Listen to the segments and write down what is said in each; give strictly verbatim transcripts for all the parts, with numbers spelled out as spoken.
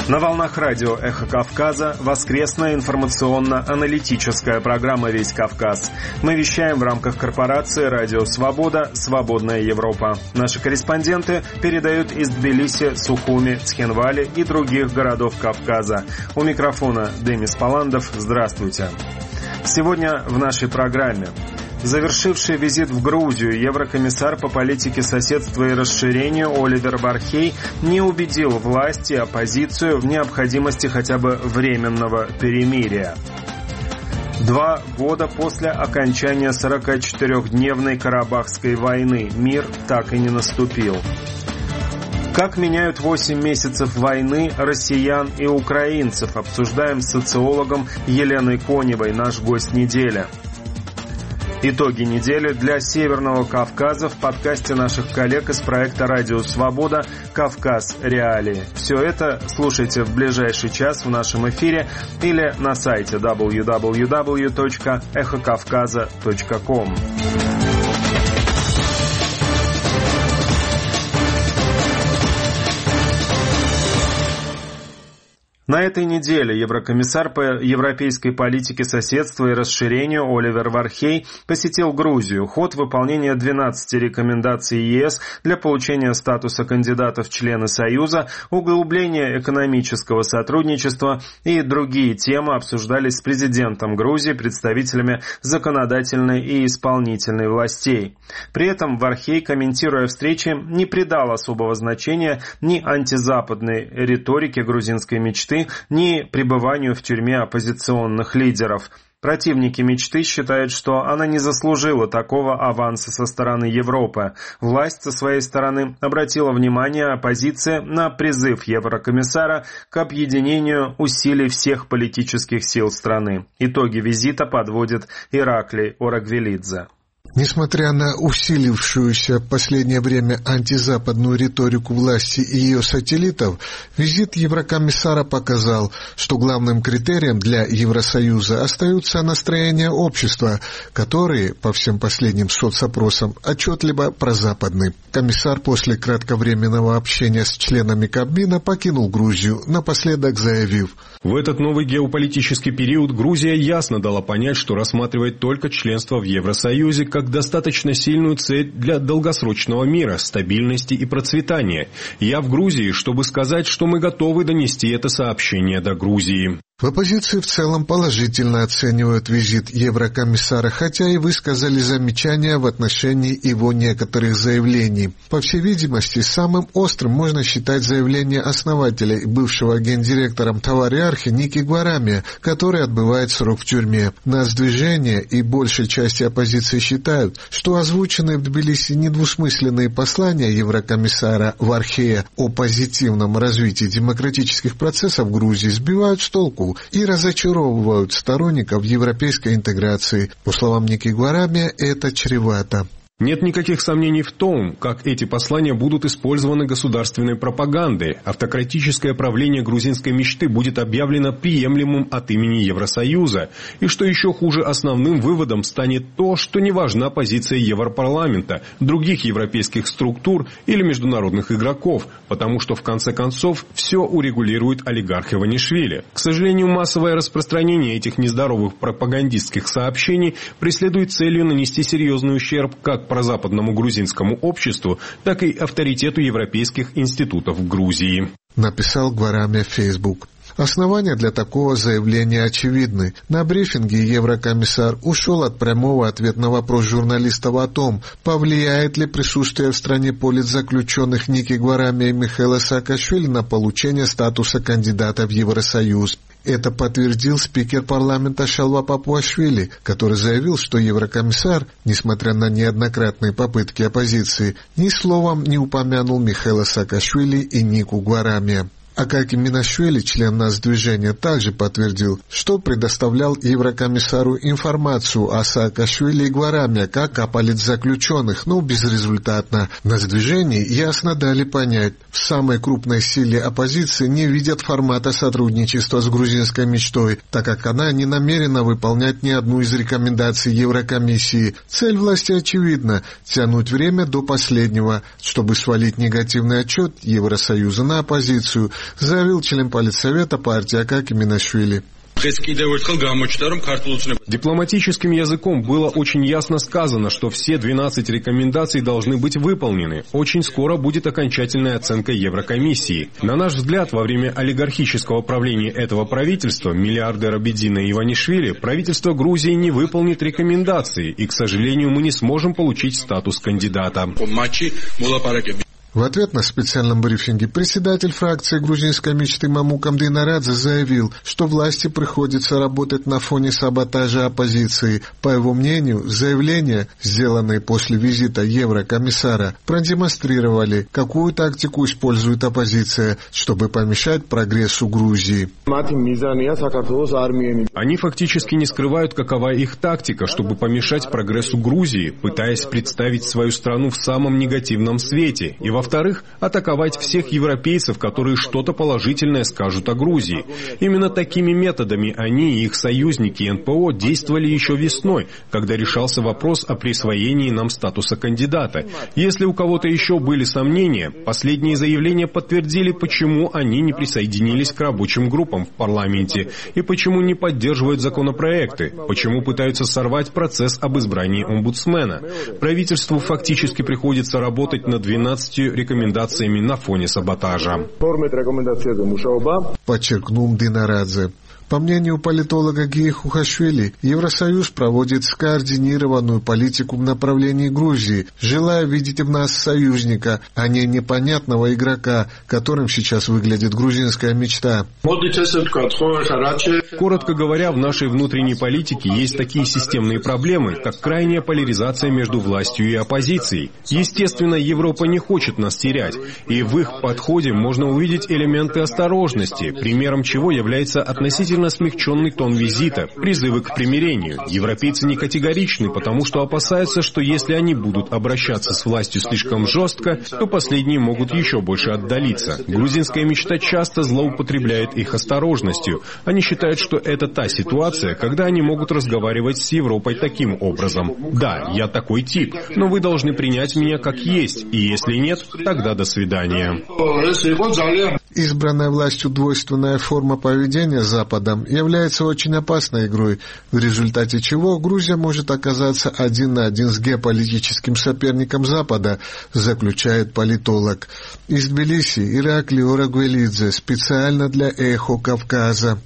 На волнах радио «Эхо Кавказа» воскресная информационно-аналитическая программа «Весь Кавказ». Мы вещаем в рамках корпорации «Радио Свобода. Свободная Европа». Наши корреспонденты передают из Тбилиси, Сухуми, Цхинвали и других городов Кавказа. У микрофона Демис Паландов. Здравствуйте. Сегодня в нашей программе. Завершивший визит в Грузию еврокомиссар по политике соседства и расширению Оливер Вархей не убедил власти и оппозицию в необходимости хотя бы временного перемирия. Два года после окончания сорокачетырёхдневной Карабахской войны мир так и не наступил. Как меняют восемь месяцев войны россиян и украинцев, обсуждаем с социологом Еленой Коневой, наш гость недели. Итоги недели для Северного Кавказа в подкасте наших коллег из проекта «Радио Свобода. Кавказ. Реалии». Все это слушайте в ближайший час в нашем эфире или на сайте дабл ю дабл ю дабл ю точка эхо кавказа точка ком. На этой неделе еврокомиссар по европейской политике соседства и расширению Оливер Вархей посетил Грузию. Ход выполнения двенадцати рекомендаций ЕС для получения статуса кандидата в члены Союза, углубление экономического сотрудничества и другие темы обсуждались с президентом Грузии, представителями законодательной и исполнительной властей. При этом Вархей, комментируя встречи, не придал особого значения ни антизападной риторике грузинской мечты, ни пребыванию в тюрьме оппозиционных лидеров. Противники мечты считают, что она не заслужила такого аванса со стороны Европы. Власть со своей стороны обратила внимание оппозиции на призыв еврокомиссара к объединению усилий всех политических сил страны. Итоги визита подводит Ираклий Орагвелидзе. Несмотря на усилившуюся в последнее время антизападную риторику власти и ее сателлитов, визит еврокомиссара показал, что главным критерием для Евросоюза остаются настроения общества, которые, по всем последним соцопросам, отчетливо прозападны. Комиссар после кратковременного общения с членами Кабмина покинул Грузию, напоследок заявив: «В этот новый геополитический период Грузия ясно дала понять, что рассматривает только членство в Евросоюзе как достаточно сильную цель для долгосрочного мира, стабильности и процветания. Я в Грузии, чтобы сказать, что мы готовы донести это сообщение до Грузии». В оппозиции в целом положительно оценивают визит еврокомиссара, хотя и высказали замечания в отношении его некоторых заявлений. По всей видимости, самым острым можно считать заявление основателя и бывшего гендиректором Тавариархи Ники Гварамия, который отбывает срок в тюрьме. Нацдвижение и большей части оппозиции считают, что озвученные в Тбилиси недвусмысленные послания еврокомиссара Вархея о позитивном развитии демократических процессов в Грузии сбивают с толку и разочаровывают сторонников европейской интеграции. По словам Ники Гварамия, это чревато. Нет никаких сомнений в том, как эти послания будут использованы государственной пропагандой. Автократическое правление грузинской мечты будет объявлено приемлемым от имени Евросоюза. И что еще хуже, основным выводом станет то, что не важна позиция Европарламента, других европейских структур или международных игроков, потому что в конце концов все урегулирует олигарх Иванишвили. К сожалению, массовое распространение этих нездоровых пропагандистских сообщений преследует целью нанести серьезный ущерб как прозападному грузинскому обществу, так и авторитету европейских институтов в Грузии. Написал Гварамия в Facebook. Основания для такого заявления очевидны. На брифинге еврокомиссар ушел от прямого ответа на вопрос журналистов о том, повлияет ли присутствие в стране политзаключенных Ники Гварамия и Михаила Саакашвили на получение статуса кандидата в Евросоюз. Это подтвердил спикер парламента Шалва Папуашвили, который заявил, что еврокомиссар, несмотря на неоднократные попытки оппозиции, ни словом не упомянул Михаила Саакашвили и Нику Гварамия. Акаки Минашвили, член Нацдвижения, также подтвердил, что предоставлял еврокомиссару информацию о Саакашвили и Гварамия как о политзаключенных, но безрезультатно. Нацдвижение ясно дали понять, в самой крупной силе оппозиции не видят формата сотрудничества с грузинской мечтой, так как она не намерена выполнять ни одну из рекомендаций Еврокомиссии. Цель власти очевидна – тянуть время до последнего, чтобы свалить негативный отчет Евросоюза на оппозицию заявил член Политсовета партии Акаки Минашвили. Дипломатическим языком было очень ясно сказано, что все двенадцать рекомендаций должны быть выполнены. Очень скоро будет окончательная оценка Еврокомиссии. На наш взгляд, во время олигархического правления этого правительства, миллиардера Бедина и Иванишвили, правительство Грузии не выполнит рекомендации, и, к сожалению, мы не сможем получить статус кандидата. В ответ на специальном брифинге председатель фракции грузинской мечты Мамукам Динарадзе заявил, что власти приходится работать на фоне саботажа оппозиции. По его мнению, заявления, сделанные после визита еврокомиссара, продемонстрировали, какую тактику использует оппозиция, чтобы помешать прогрессу Грузии. Они фактически не скрывают, какова их тактика, чтобы помешать прогрессу Грузии, пытаясь представить свою страну в самом негативном свете, и во Во-вторых, атаковать всех европейцев, которые что-то положительное скажут о Грузии. Именно такими методами они и их союзники эн пэ о действовали еще весной, когда решался вопрос о присвоении нам статуса кандидата. Если у кого-то еще были сомнения, последние заявления подтвердили, почему они не присоединились к рабочим группам в парламенте и почему не поддерживают законопроекты, почему пытаются сорвать процесс об избрании омбудсмена. Правительству фактически приходится работать над двенадцатью рекомендациями на фоне саботажа. Подчеркнул Динарадзе. По мнению политолога Гии Хухашвили, Евросоюз проводит скоординированную политику в направлении Грузии, желая видеть в нас союзника, а не непонятного игрока, которым сейчас выглядит грузинская мечта. Коротко говоря, в нашей внутренней политике есть такие системные проблемы, как крайняя поляризация между властью и оппозицией. Естественно, Европа не хочет нас терять, и в их подходе можно увидеть элементы осторожности, примером чего является относительно смягченный тон визита, призывы к примирению. Европейцы не категоричны, потому что опасаются, что если они будут обращаться с властью слишком жестко, то последние могут еще больше отдалиться. Грузинская мечта часто злоупотребляет их осторожностью. Они считают, что это та ситуация, когда они могут разговаривать с Европой таким образом. Да, я такой тип, но вы должны принять меня как есть, и если нет, тогда до свидания. Избранная властью двойственная форма поведения Запада является очень опасной игрой, в результате чего Грузия может оказаться один на один с геополитическим соперником Запада, заключает политолог. Из Тбилиси Иракли Орагвелидзе специально для «Эхо Кавказа».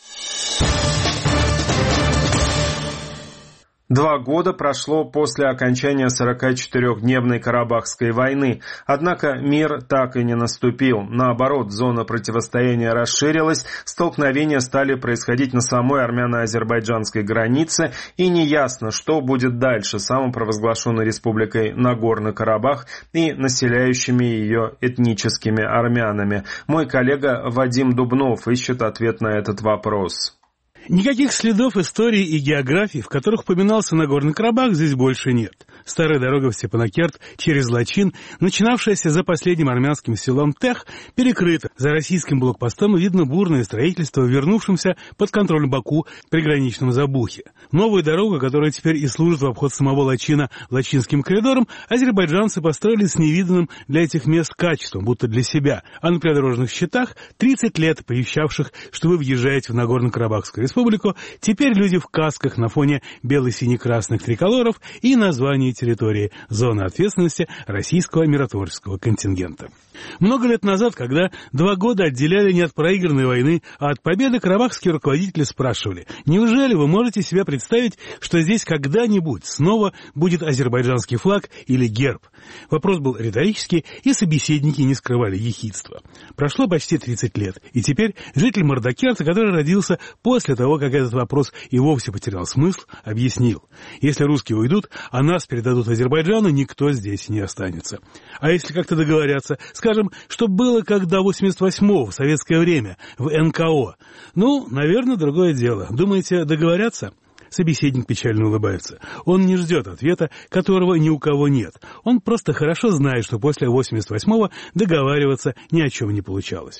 Два года прошло после окончания сорокачетырёхдневной Карабахской войны, однако мир так и не наступил. Наоборот, зона противостояния расширилась, столкновения стали происходить на самой армяно-азербайджанской границе, и неясно, что будет дальше с самопровозглашенной республикой Нагорный Карабах и населяющими ее этническими армянами. Мой коллега Вадим Дубнов ищет ответ на этот вопрос. Никаких следов истории и географии, в которых упоминался Нагорный Карабах, здесь больше нет. Старая дорога в Степанакерт через Лачин, начинавшаяся за последним армянским селом Тех, перекрыта. За российским блокпостом видно бурное строительство, вернувшимся под контроль Баку приграничном Забухе. Новую дорогу, которая теперь и служит в обход самого Лачина Лачинским коридором, азербайджанцы построили с невиданным для этих мест качеством, будто для себя. А на придорожных щитах, тридцать лет пообещавших, что вы въезжаете в Нагорно-Карабахскую республику, теперь люди в касках на фоне бело-сине-красных триколоров и названий территории зоны ответственности российского миротворческого контингента. Много лет назад, когда два года отделяли не от проигранной войны, а от победы, карабахские руководители спрашивали: неужели вы можете себе представить, что здесь когда-нибудь снова будет азербайджанский флаг или герб? Вопрос был риторический, и собеседники не скрывали ехидства. Прошло почти тридцать лет, и теперь житель Мардакерта, который родился после того, как этот вопрос и вовсе потерял смысл, объяснил: если русские уйдут, а нас передадут Азербайджану, никто здесь не останется. А если как-то договорятся, скажем, что было как до восемьдесят восьмого в советское время, в эн ка о, ну, наверное, другое дело. Думаете, договорятся? Собеседник печально улыбается. Он не ждет ответа, которого ни у кого нет. Он просто хорошо знает, что после восемьдесят восьмого договариваться ни о чем не получалось.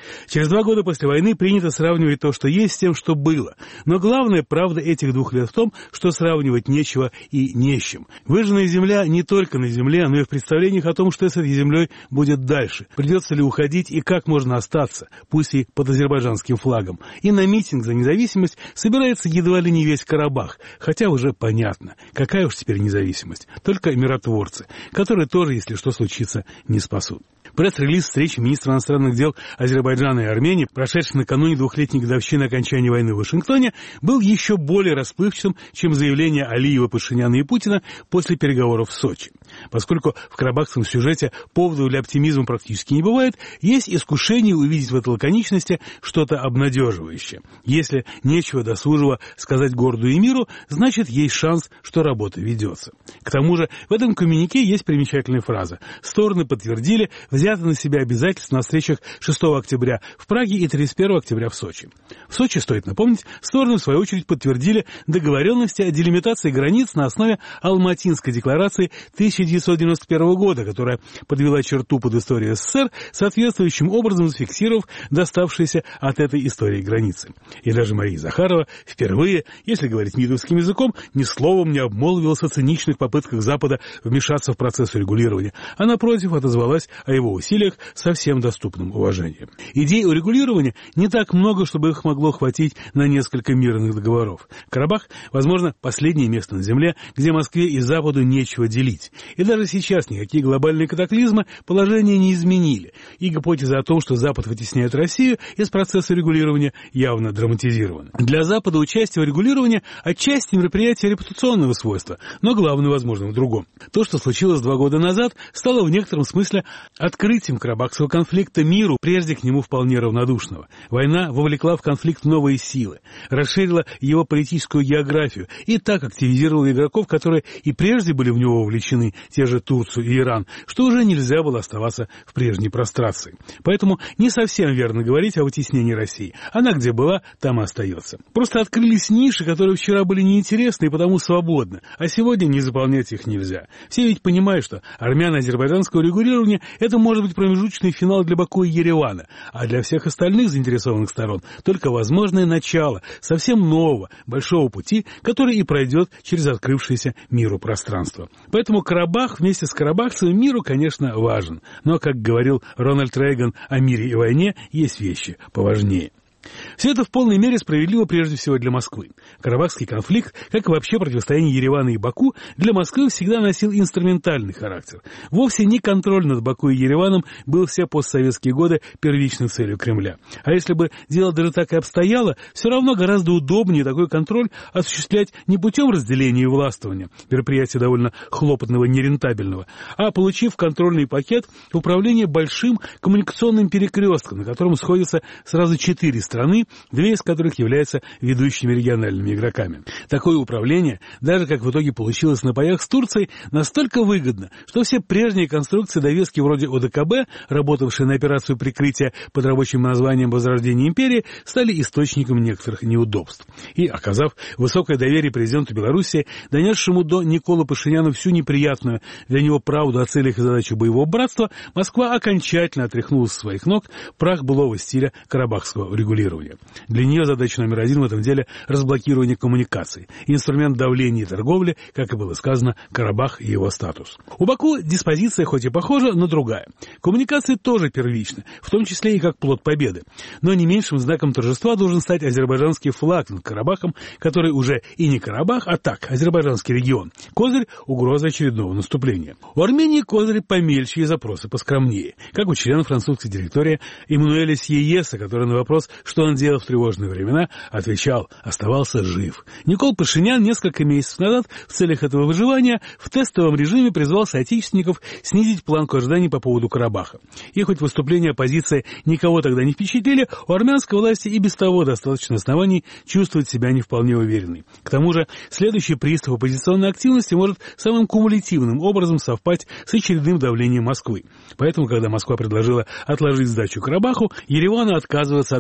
Через два года после войны принято сравнивать то, что есть, с тем, что было. Но главная правда этих двух лет в том, что сравнивать нечего и не с чем. Выжженная земля не только на земле, но и в представлениях о том, что с этой землей будет дальше. Придется ли уходить и как можно остаться, пусть и под азербайджанским флагом. И на митинг за независимость собирается едва ли не весь Карабах, хотя уже понятно, какая уж теперь независимость. Только миротворцы, которые тоже, если что случится, не спасут. Пресс-релиз встречи министра иностранных дел Азербайджана и Армении, прошедший накануне двухлетней годовщины окончания войны в Вашингтоне, был еще более расплывчатым, чем заявление Алиева, Пашиняна и Путина после переговоров в Сочи. Поскольку в карабахском сюжете поводов для оптимизма практически не бывает, есть искушение увидеть в этой лаконичности что-то обнадеживающее. Если нечего досужего сказать городу и миру, значит, есть шанс, что работа ведется. К тому же в этом коммюнике есть примечательная фраза. Стороны подтвердили взято на себя обязательства на встречах шестого октября в Праге и тридцать первого октября в Сочи. В Сочи, стоит напомнить, стороны, в свою очередь, подтвердили договоренности о делимитации границ на основе Алматинской декларации тысяча девятьсот девяносто первого года, которая подвела черту под историей СССР, соответствующим образом зафиксировав доставшиеся от этой истории границы. И даже Мария Захарова впервые, если говорить митовским языком, ни словом не обмолвилась о циничных попытках Запада вмешаться в процесс регулирования, а напротив отозвалась о его усилиях со всем доступным уважением. Идей урегулирования не так много, чтобы их могло хватить на несколько мирных договоров. Карабах, возможно, последнее место на земле, где Москве и Западу нечего делить. И даже сейчас никакие глобальные катаклизмы положение не изменили. И гипотеза о том, что Запад вытесняет Россию из процесса регулирования, явно драматизирована. Для Запада участие в регулировании отчасти мероприятие репутационного свойства, но главное, возможно, в другом. То, что случилось два года назад, стало в некотором смысле открытием карабахского конфликта миру, прежде к нему вполне равнодушного. Война вовлекла в конфликт новые силы, расширила его политическую географию и так активизировала игроков, которые и прежде были в него вовлечены, те же Турцию и Иран, что уже нельзя было оставаться в прежней прострации. Поэтому не совсем верно говорить о вытеснении России. Она где была, там и остается. Просто открылись ниши, которые вчера были неинтересны и потому свободны, а сегодня не заполнять их нельзя. Все ведь понимают, что армяно-азербайджанского регулирования это может быть промежуточный финал для Баку и Еревана, а для всех остальных заинтересованных сторон только возможное начало совсем нового, большого пути, который и пройдет через открывшееся миру пространство. Поэтому Карабах вместе с карабахцами миру, конечно, важен. Но, как говорил Рональд Рейган о мире и войне, есть вещи поважнее. Все это в полной мере справедливо прежде всего для Москвы. Карабахский конфликт, как и вообще противостояние Еревана и Баку, для Москвы всегда носил инструментальный характер. Вовсе не контроль над Баку и Ереваном был все постсоветские годы первичной целью Кремля. А если бы дело даже так и обстояло, все равно гораздо удобнее такой контроль осуществлять не путем разделения и властвования, мероприятия довольно хлопотного, нерентабельного, а получив контрольный пакет управления большим коммуникационным перекрестком, на котором сходятся сразу четыре страны, страны, две из которых являются ведущими региональными игроками. Такое управление, даже как в итоге получилось на паях с Турцией, настолько выгодно, что все прежние конструкции довески вроде ОДКБ, работавшие на операцию прикрытия под рабочим названием «Возрождение империи», стали источником некоторых неудобств. И, оказав высокое доверие президенту Белоруссии, донесшему до Николы Пашиняна всю неприятную для него правду о целях и задачах боевого братства, Москва окончательно отряхнула со своих ног прах былого стиля карабахского регулирования. Для нее задача номер один в этом деле – разблокирование коммуникаций, инструмент давления и торговли, как и было сказано, Карабах и его статус. У Баку диспозиция хоть и похожа, но другая. Коммуникации тоже первичны, в том числе и как плод победы. Но не меньшим знаком торжества должен стать азербайджанский флаг над Карабахом, который уже и не Карабах, а так, азербайджанский регион. Козырь – угроза очередного наступления. У Армении козырь помельче и запросы поскромнее, как у члена французской директории Эммануэля Сьееса, который на вопрос, что он делал в тревожные времена, отвечал, оставался жив. Никол Пашинян несколько месяцев назад в целях этого выживания в тестовом режиме призвал соотечественников снизить планку ожиданий по поводу Карабаха. И хоть выступления оппозиции никого тогда не впечатлили, у армянской власти и без того достаточно оснований чувствовать себя не вполне уверенной. К тому же, следующий приступ оппозиционной активности может самым кумулятивным образом совпасть с очередным давлением Москвы. Поэтому, когда Москва предложила отложить сдачу Карабаху, Еревану отказываться от этой навязанной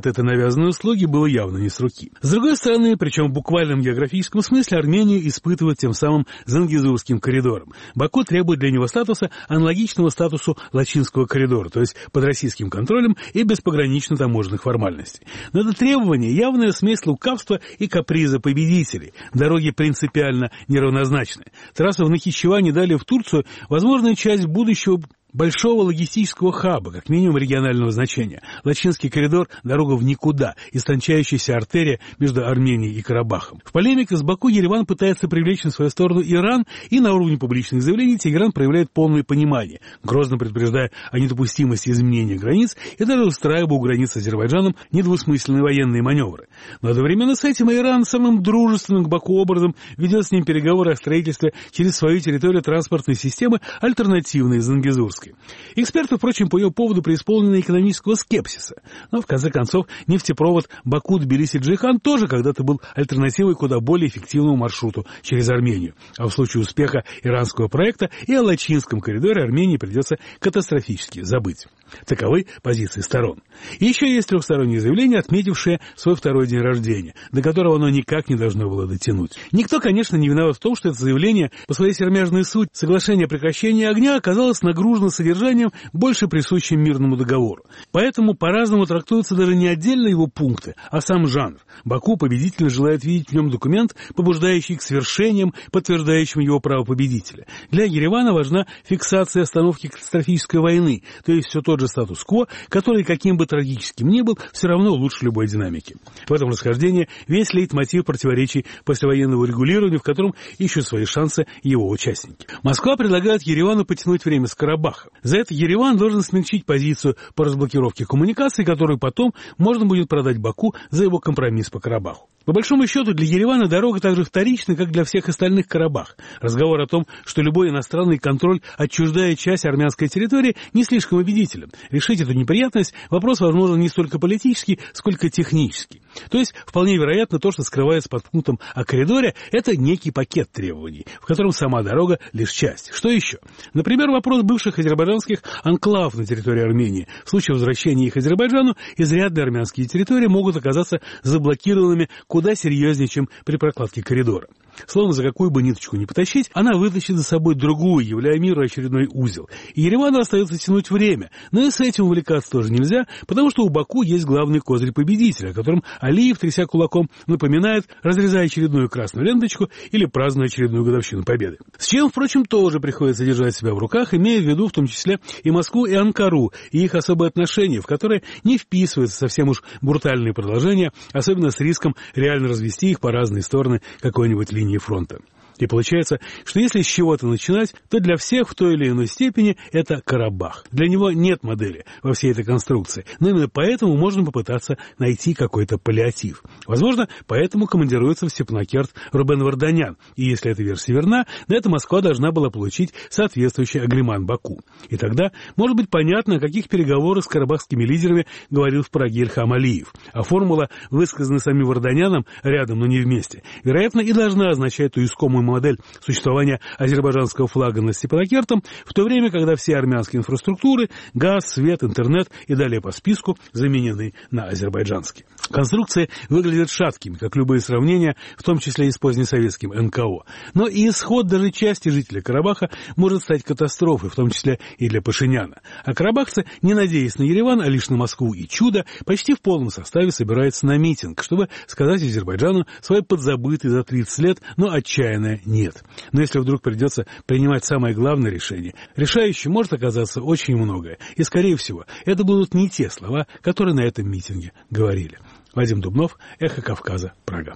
навязанные услуги было явно не с руки. С другой стороны, причем в буквальном географическом смысле, Армению испытывают тем самым Зангезурским коридором. Баку требует для него статуса, аналогичного статусу Лачинского коридора, то есть под российским контролем и без погранично таможенных формальностей. Но это требование — явная смесь лукавства и каприза победителей. Дороги принципиально неравнозначны. Трасса в Нахичевань и далее в Турцию — возможная часть будущего большого логистического хаба, как минимум регионального значения. Лачинский коридор – дорога в никуда, истончающаяся артерия между Арменией и Карабахом. В полемике с Баку Ереван пытается привлечь на свою сторону Иран, и на уровне публичных заявлений Тегеран проявляет полное понимание, грозно предупреждая о недопустимости изменения границ и даже устраивая у границ с Азербайджаном недвусмысленные военные маневры. Но одновременно с этим Иран самым дружественным к Баку образом ведет с ним переговоры о строительстве через свою территорию транспортной системы, альтернативной Зангезурской. Эксперты, впрочем, по ее поводу преисполнены экономического скепсиса. Но, в конце концов, нефтепровод Баку-Тбилиси-Джейхан тоже когда-то был альтернативой куда более эффективному маршруту через Армению. А в случае успеха иранского проекта и о Лачинском коридоре Армении придется катастрофически забыть. Таковы позиции сторон. И еще есть трехстороннее заявление, отметившее свой второй день рождения, до которого оно никак не должно было дотянуть. Никто, конечно, не виноват в том, что это заявление, по своей сермяжной сути, соглашение о прекращении огня, оказалось нагружено содержанием, больше присущим мирному договору. Поэтому по-разному трактуются даже не отдельно его пункты, а сам жанр. Баку победитель желает видеть в нем документ, побуждающий к свершениям, подтверждающим его право победителя. Для Еревана важна фиксация остановки катастрофической войны, то есть все тот же статус-кво, который, каким бы трагическим ни был, все равно лучше любой динамики. В этом расхождении весь лейтмотив противоречий послевоенного регулирования, в котором ищут свои шансы его участники. Москва предлагает Еревану потянуть время с Карабаха. За это Ереван должен смягчить позицию по разблокировке коммуникаций, которую потом можно будет продать Баку за его компромисс по Карабаху. По большому счету, для Еревана дорога так же вторична, как для всех остальных Карабах. Разговор о том, что любой иностранный контроль отчуждает часть армянской территории, не слишком убедителен. Решить эту неприятность вопрос возможен не столько политический, сколько технический. То есть, вполне вероятно, то, что скрывается под пунктом о коридоре, это некий пакет требований, в котором сама дорога лишь часть. Что еще? Например, вопрос бывших азербайджанских анклавов на территории Армении. В случае возвращения их Азербайджану, изрядные армянские территории могут оказаться заблокированными куда серьезнее, чем при прокладке коридора. Словно за какую бы ниточку ни потащить, она вытащит за собой другую, являя миру очередной узел. И Еревану остается тянуть время, но и с этим увлекаться тоже нельзя, потому что у Баку есть главный козырь победителя, о котором Алиев, тряся кулаком, напоминает, разрезая очередную красную ленточку или празднуя очередную годовщину победы. С чем, впрочем, тоже приходится держать себя в руках, имея в виду в том числе и Москву, и Анкару, и их особые отношения, в которые не вписываются совсем уж брутальные продолжения, особенно с риском реально развести их по разные стороны какой-нибудь линии фронта. И получается, что если с чего-то начинать, то для всех в той или иной степени это Карабах. Для него нет модели во всей этой конструкции, но именно поэтому можно попытаться найти какой-то паллиатив. Возможно, поэтому командируется в Степанакерт Рубен Варданян, и если эта версия верна, на это Москва должна была получить соответствующий агреман Баку. И тогда может быть понятно, о каких переговорах с карабахскими лидерами говорил в Праге Ильхам Алиев. А формула, высказанная самим Варданяном, рядом, но не вместе, вероятно, и должна означать ту искомую модель существования азербайджанского флага над Степанакертом, в то время, когда все армянские инфраструктуры, газ, свет, интернет и далее по списку заменены на азербайджанские. Конструкции выглядят шаткими, как любые сравнения, в том числе и с позднесоветским эн ка о. Но и исход даже части жителей Карабаха может стать катастрофой, в том числе и для Пашиняна. А карабахцы, не надеясь на Ереван, а лишь на Москву и чудо, почти в полном составе собираются на митинг, чтобы сказать Азербайджану свой подзабытый за тридцать лет, но отчаянное нет. Но если вдруг придется принимать самое главное решение, решающим может оказаться очень многое. И, скорее всего, это будут не те слова, которые на этом митинге говорили. Вадим Дубнов, Эхо Кавказа, Прага.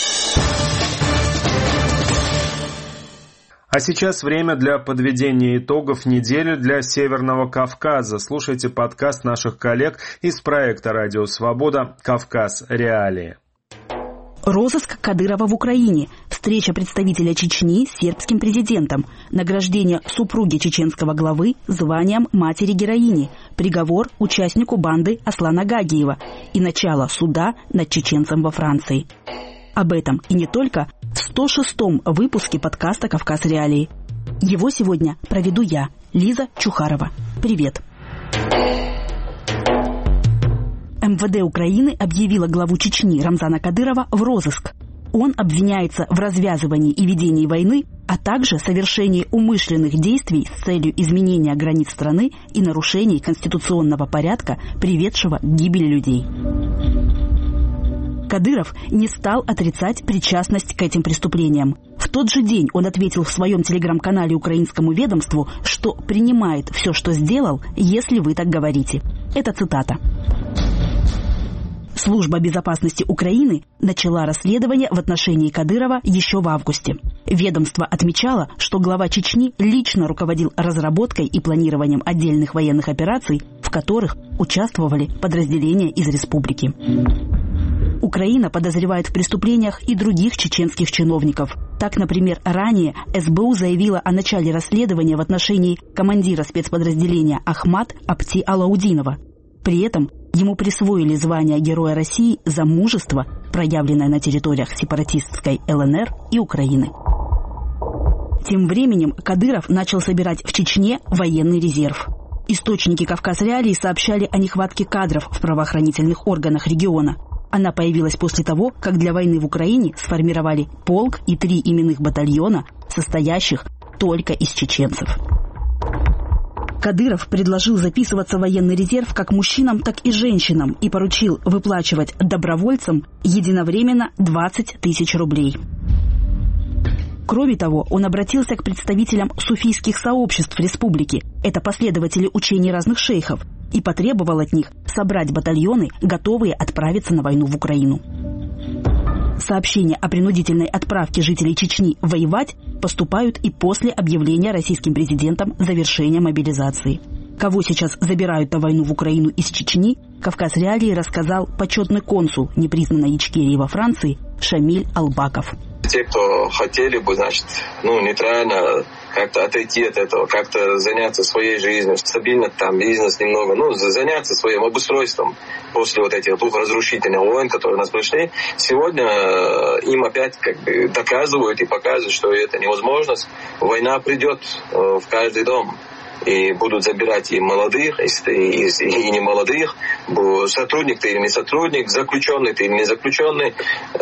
А сейчас время для подведения итогов недели для Северного Кавказа. Слушайте подкаст наших коллег из проекта «Радио Свобода. Кавказ. Реалии». Розыск Кадырова в Украине, встреча представителя Чечни с сербским президентом, награждение супруги чеченского главы званием матери-героини, приговор участнику банды Аслана Гагиева и начало суда над чеченцем во Франции. Об этом и не только в сто шестом выпуске подкаста «Кавказ. Реалии». Его сегодня проведу я, Лиза Чухарова. Привет! эм эм вэ дэ Украины объявило главу Чечни Рамзана Кадырова в розыск. Он обвиняется в развязывании и ведении войны, а также совершении умышленных действий с целью изменения границ страны и нарушений конституционного порядка, приведшего к гибели людей. Кадыров не стал отрицать причастность к этим преступлениям. В тот же день он ответил в своем телеграм-канале украинскому ведомству, что принимает все, что сделал, если вы так говорите. Это цитата. Служба безопасности Украины начала расследование в отношении Кадырова еще в августе. Ведомство отмечало, что глава Чечни лично руководил разработкой и планированием отдельных военных операций, в которых участвовали подразделения из республики. Украина подозревает в преступлениях и других чеченских чиновников. Так, например, ранее эс бэ у заявила о начале расследования в отношении командира спецподразделения Ахмат Апти Алаудинова. При этом ему присвоили звание Героя России за мужество, проявленное на территориях сепаратистской эл эн эр и Украины. Тем временем Кадыров начал собирать в Чечне военный резерв. Источники «Кавказ Реалии» сообщали о нехватке кадров в правоохранительных органах региона. Она появилась после того, как для войны в Украине сформировали полк и три именных батальона, состоящих только из чеченцев. Кадыров предложил записываться в военный резерв как мужчинам, так и женщинам и поручил выплачивать добровольцам единовременно двадцать тысяч рублей. Кроме того, он обратился к представителям суфийских сообществ республики, это последователи учений разных шейхов, и потребовал от них собрать батальоны, готовые отправиться на войну в Украину. Сообщения о принудительной отправке жителей Чечни воевать поступают и после объявления российским президентом завершения мобилизации. Кого сейчас забирают на войну в Украину из Чечни, «Кавказ Реалии» рассказал почетный консул непризнанной Ичкерии во Франции Шамиль Албаков. Те, кто хотели бы, значит, ну, нейтрально как-то отойти от этого, как-то заняться своей жизнью, стабильно там бизнес немного, ну, заняться своим обустройством после вот этих двух разрушительных войн, которые у нас пришли, сегодня им опять как бы доказывают и показывают, что это невозможность. Война придет в каждый дом. И будут забирать и молодых, и, и, и не молодых, сотрудник ты или не сотрудник, заключенный ты или не заключенный,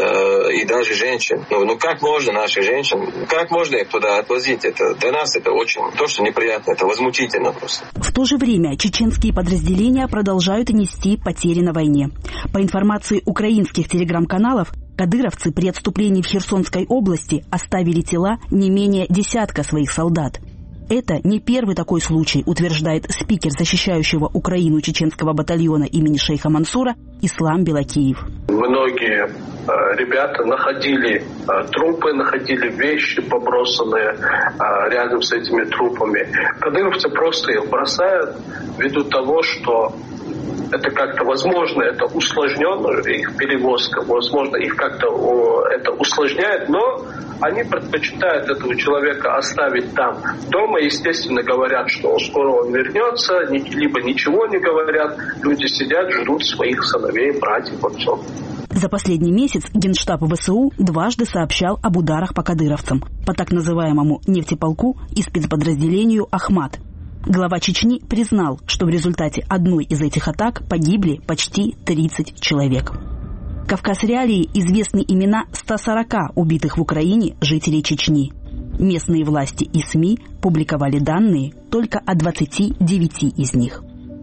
э, и даже женщин. Ну, ну как можно наших женщин, как можно их туда отвозить? Это, для нас это очень, то, что неприятно, это возмутительно просто. В то же время чеченские подразделения продолжают нести потери на войне. По информации украинских телеграм-каналов, кадыровцы при отступлении в Херсонской области оставили тела не менее десятка своих солдат. Это не первый такой случай, утверждает спикер защищающего Украину чеченского батальона имени шейха Мансура Ислам Белакиев. Многие э, ребята находили э, трупы, находили вещи побросанные э, рядом с этими трупами. Кадыровцы просто их бросают ввиду того, что это как-то, возможно, это усложненно, их перевозка, возможно, их как-то о, это усложняет, но они предпочитают этого человека оставить там. Дома, естественно, говорят, что скоро он вернется, либо ничего не говорят. Люди сидят, ждут своих сыновей, братьев, отцов. За последний месяц Генштаб вэ эс у дважды сообщал об ударах по кадыровцам, по так называемому нефтеполку и спецподразделению «Ахмат». Глава Чечни признал, что в результате одной из этих атак погибли почти тридцать человек. «Кавказ Реалии» известны имена ста сорока убитых в Украине жителей Чечни. Местные власти и СМИ публиковали данные только о двадцати девяти из них.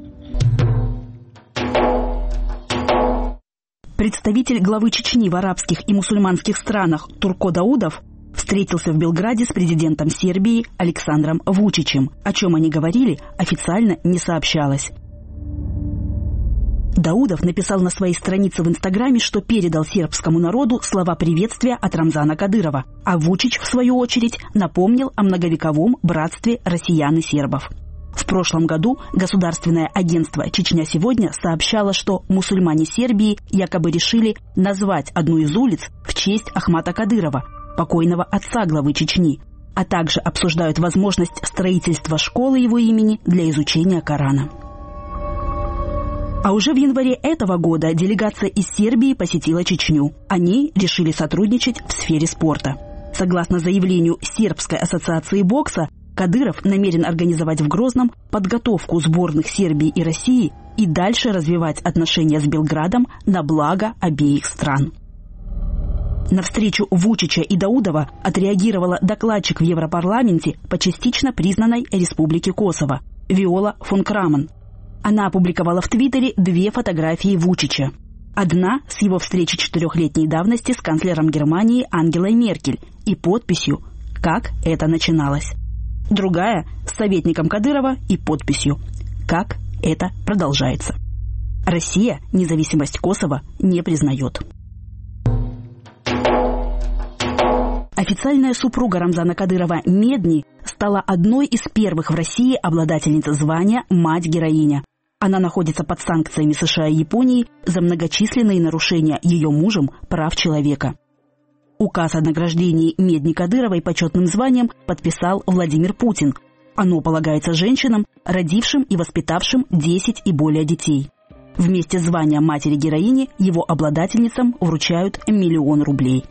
Представитель главы Чечни в арабских и мусульманских странах Турко Даудов встретился в Белграде с президентом Сербии Александром Вучичем. О чем они говорили, официально не сообщалось. Даудов написал на своей странице в Инстаграме, что передал сербскому народу слова приветствия от Рамзана Кадырова, а Вучич, в свою очередь, напомнил о многовековом братстве россиян и сербов. В прошлом году государственное агентство «Чечня сегодня» сообщало, что мусульмане Сербии якобы решили назвать одну из улиц в честь Ахмата Кадырова, покойного отца главы Чечни, а также обсуждают возможность строительства школы его имени для изучения Корана. А уже в январе этого года делегация из Сербии посетила Чечню. Они решили сотрудничать в сфере спорта. Согласно заявлению Сербской ассоциации бокса, Кадыров намерен организовать в Грозном подготовку сборных Сербии и России и дальше развивать отношения с Белградом на благо обеих стран. На встречу Вучича и Даудова отреагировала докладчик в Европарламенте по частично признанной Республике Косово Виола фон Крамон. Она опубликовала в Твиттере две фотографии Вучича. Одна с его встречи четырехлетней давности с канцлером Германии Ангелой Меркель и подписью «Как это начиналось». Другая с советником Кадырова и подписью «Как это продолжается». Россия независимость Косово не признает. Официальная супруга Рамзана Кадырова Медни стала одной из первых в России обладательниц звания «Мать-героиня». Она находится под санкциями США и Японии за многочисленные нарушения ее мужем прав человека. Указ о награждении Медни Кадыровой почетным званием подписал Владимир Путин. Оно полагается женщинам, родившим и воспитавшим десять и более детей. Вместе с званием матери-героини его обладательницам вручают миллион рублей.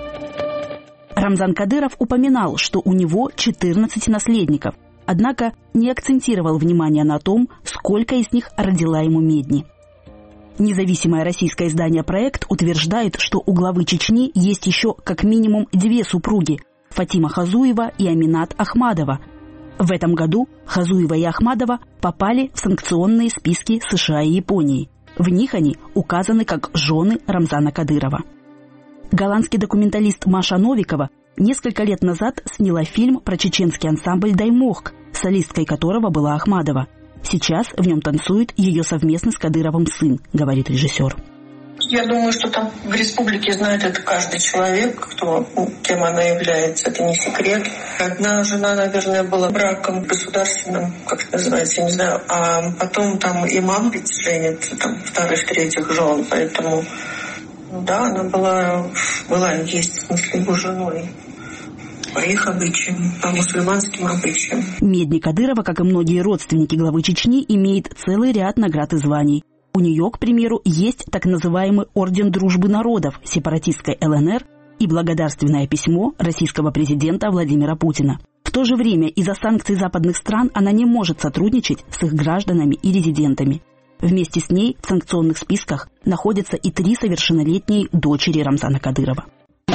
Рамзан Кадыров упоминал, что у него четырнадцать наследников, однако не акцентировал внимание на том, сколько из них родила ему Медни. Независимое российское издание «Проект» утверждает, что у главы Чечни есть еще как минимум две супруги – Фатима Хазуева и Аминат Ахмадова. В этом году Хазуева и Ахмадова попали в санкционные списки США и Японии. В них они указаны как жены Рамзана Кадырова. Голландский документалист Маша Новикова несколько лет назад сняла фильм про чеченский ансамбль «Даймохк», солисткой которого была Ахмадова. Сейчас в нем танцует ее совместно с Кадыровым сын, говорит режиссер. Я думаю, что там в республике знает это каждый человек, кто, кем она является, это не секрет. Одна жена, наверное, была браком государственным, как это называется, я не знаю, а потом там имам ведь женится, там, вторых, третьих жен, поэтому, да, она была, была и есть, в смысле, его женой. По их обычаям, по мусульманским обычаям. Медни Кадырова, как и многие родственники главы Чечни, имеет целый ряд наград и званий. У нее, к примеру, есть так называемый Орден Дружбы Народов сепаратистской эл эн эр и благодарственное письмо российского президента Владимира Путина. В то же время из-за санкций западных стран она не может сотрудничать с их гражданами и резидентами. Вместе с ней в санкционных списках находятся и три совершеннолетние дочери Рамзана Кадырова.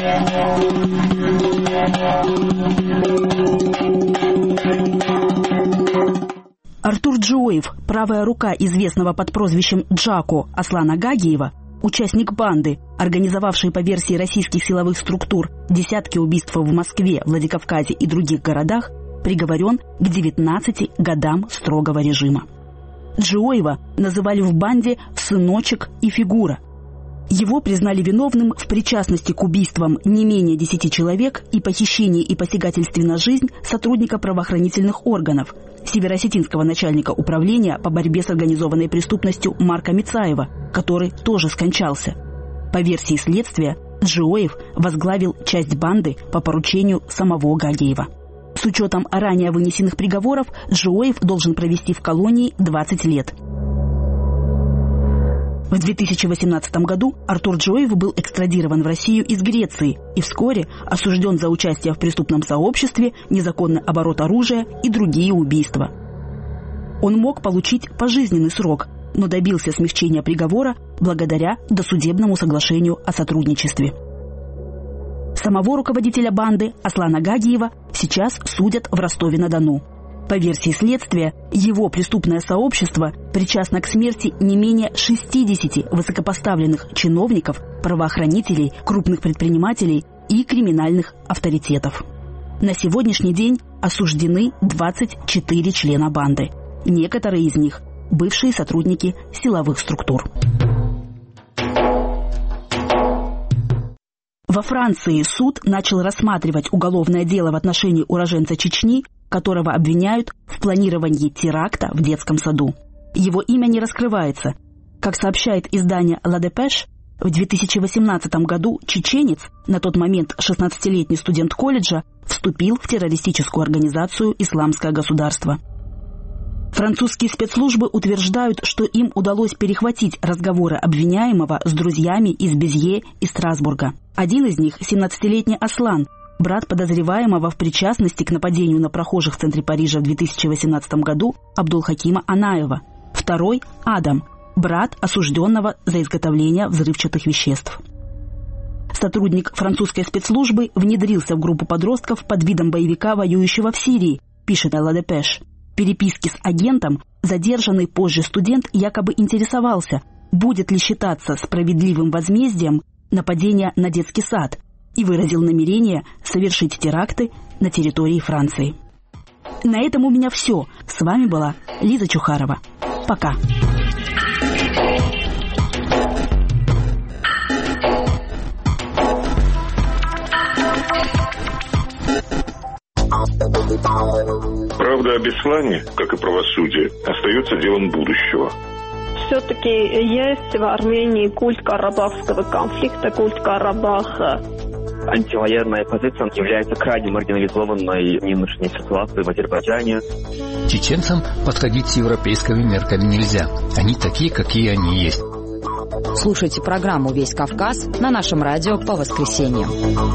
Артур Джоев, правая рука известного под прозвищем Джако Аслана Гагиева, участник банды, организовавшей по версии российских силовых структур десятки убийств в Москве, Владикавказе и других городах, приговорен к девятнадцати годам строгого режима. Джоева называли в банде «сыночек» и «фигура». Его признали виновным в причастности к убийствам не менее десяти человек и похищении и посягательстве на жизнь сотрудника правоохранительных органов, североосетинского начальника управления по борьбе с организованной преступностью Марка Мицаева, который тоже скончался. По версии следствия, Джоев возглавил часть банды по поручению самого Гагиева. С учетом ранее вынесенных приговоров, Джоев должен провести в колонии двадцать лет. В две тысячи восемнадцатом году Артур Джоев был экстрадирован в Россию из Греции и вскоре осужден за участие в преступном сообществе, незаконный оборот оружия и другие убийства. Он мог получить пожизненный срок, но добился смягчения приговора благодаря досудебному соглашению о сотрудничестве. Самого руководителя банды Аслана Гагиева сейчас судят в Ростове-на-Дону. По версии следствия, его преступное сообщество причастно к смерти не менее шестидесяти высокопоставленных чиновников, правоохранителей, крупных предпринимателей и криминальных авторитетов. На сегодняшний день осуждены двадцать четыре члена банды. Некоторые из них – бывшие сотрудники силовых структур. Во Франции суд начал рассматривать уголовное дело в отношении уроженца Чечни, которого обвиняют в планировании теракта в детском саду. Его имя не раскрывается. Как сообщает издание «Ла Депеш», в две тысячи восемнадцатом году чеченец, на тот момент шестнадцатилетний студент колледжа, вступил в террористическую организацию «Исламское государство». Французские спецслужбы утверждают, что им удалось перехватить разговоры обвиняемого с друзьями из Безье и Страсбурга. Один из них – семнадцатилетний Аслан, брат подозреваемого в причастности к нападению на прохожих в центре Парижа в две тысячи восемнадцатом году Абдулхакима Анаева. Второй – Адам, брат осужденного за изготовление взрывчатых веществ. Сотрудник французской спецслужбы внедрился в группу подростков под видом боевика, воюющего в Сирии, пишет Ла Депеш. В переписке с агентом задержанный позже студент якобы интересовался, будет ли считаться справедливым возмездием нападение на детский сад, и выразил намерение совершить теракты на территории Франции. На этом у меня все. С вами была Лиза Чухарова. Пока. Правда о Беслане, как и правосудие, остается делом будущего. Все-таки есть в Армении культ карабахского конфликта, культ Карабаха. Антивоенная позиция является крайне маргинализованной в нынешней ситуации в Азербайджане. Чеченцам подходить с европейскими мерками нельзя. Они такие, какие они есть. Слушайте программу «Весь Кавказ» на нашем радио по воскресеньям.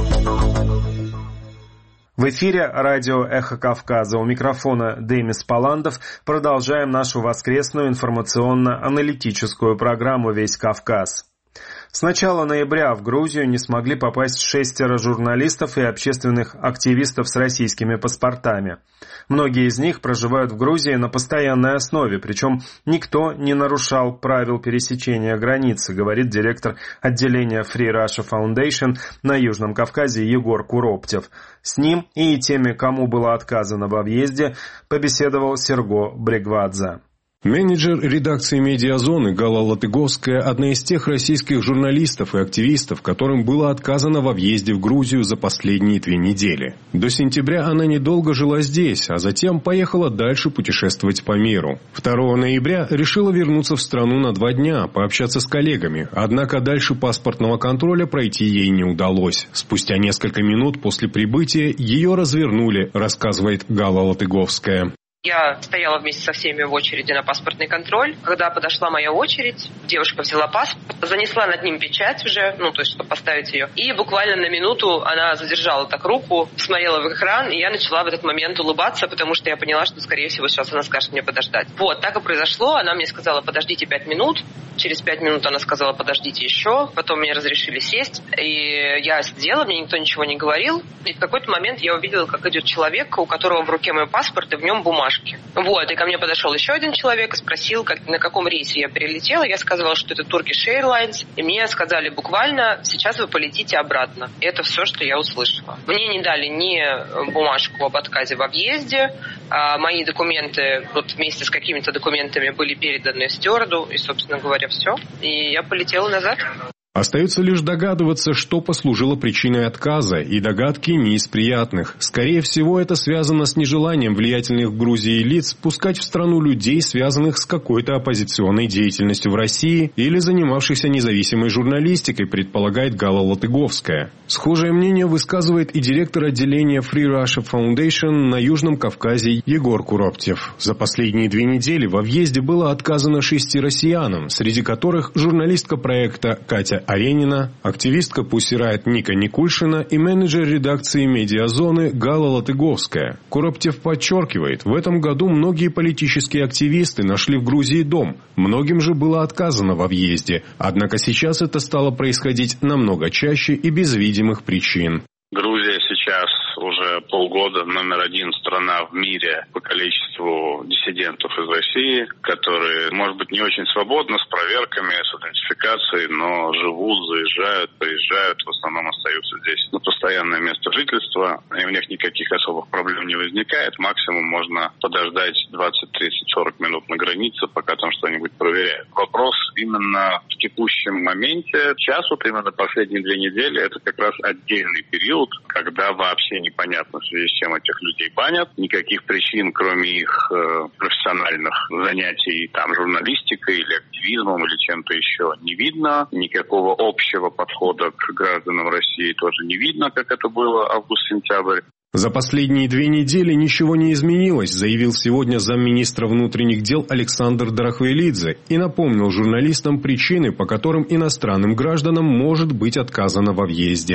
В эфире радио «Эхо Кавказа». У микрофона Демис Паландов. Продолжаем нашу воскресную информационно-аналитическую программу «Весь Кавказ». С начала ноября в Грузию не смогли попасть шестеро журналистов и общественных активистов с российскими паспортами. Многие из них проживают в Грузии на постоянной основе, причем никто не нарушал правил пересечения границы, говорит директор отделения Free Russia Foundation на Южном Кавказе Егор Куроптев. С ним и теми, кому было отказано во въезде, побеседовал Серго Брегвадзе. Менеджер редакции «Медиазоны» Гала Латыговская – одна из тех российских журналистов и активистов, которым было отказано во въезде в Грузию за последние две недели. До сентября она недолго жила здесь, а затем поехала дальше путешествовать по миру. второго ноября решила вернуться в страну на два дня, пообщаться с коллегами, однако дальше паспортного контроля пройти ей не удалось. Спустя несколько минут после прибытия ее развернули, рассказывает Гала Латыговская. Я стояла вместе со всеми в очереди на паспортный контроль. Когда подошла моя очередь, девушка взяла паспорт, занесла над ним печать уже, ну, то есть, чтобы поставить ее. И буквально на минуту она задержала так руку, смотрела в экран, и я начала в этот момент улыбаться, потому что я поняла, что, скорее всего, сейчас она скажет мне подождать. Вот, так и произошло. Она мне сказала, подождите пять минут. Через пять минут она сказала, подождите еще. Потом мне разрешили сесть. И я сидела, мне никто ничего не говорил. И в какой-то момент я увидела, как идет человек, у которого в руке мой паспорт, и в нем бумажка. Вот, и ко мне подошел еще один человек и спросил, как, на каком рейсе я прилетела. Я сказала, что это Turkish Airlines. И мне сказали буквально, сейчас вы полетите обратно. И это все, что я услышала. Мне не дали ни бумажку об отказе во въезде. А мои документы, вот вместе с какими-то документами, были переданы стюарду. И, собственно говоря, все. И я полетела назад. Остается лишь догадываться, что послужило причиной отказа, и догадки не из приятных. Скорее всего, это связано с нежеланием влиятельных в Грузии лиц пускать в страну людей, связанных с какой-то оппозиционной деятельностью в России или занимавшихся независимой журналистикой, предполагает Гала Латыговская. Схожее мнение высказывает и директор отделения Free Russia Foundation на Южном Кавказе Егор Куроптев. За последние две недели во въезде было отказано шести россиянам, среди которых журналистка проекта Катя Аренина, активистка Pussy Riot Ника Никульшина и менеджер редакции «Медиазоны» Гала Латыговская. Куроптев подчеркивает, в этом году многие политические активисты нашли в Грузии дом, многим же было отказано во въезде, однако сейчас это стало происходить намного чаще и без видимых причин. Грузия сейчас уже полгода номер один страна в мире по количеству диссидентов из России, которые, может быть, не очень свободно, с проверками, с идентификацией, но живут, заезжают, приезжают, в основном остаются здесь на постоянное место жительства, и у них никаких особых проблем не возникает. Максимум можно подождать двадцать, тридцать, сорок минут на границе, пока там что-нибудь проверяют. Вопрос именно в текущем моменте. Сейчас, вот именно последние две недели, это как раз отдельный период, когда вообще непонятно, в связи с чем этих людей банят. Никаких причин, кроме их э, профессиональных занятий там журналистикой или активизмом или чем-то еще, не видно. Никакого общего подхода к гражданам России тоже не видно, как это было август-сентябрь. За последние две недели ничего не изменилось, заявил сегодня замминистра внутренних дел Александр Дарахвелидзе и напомнил журналистам причины, по которым иностранным гражданам может быть отказано во въезде.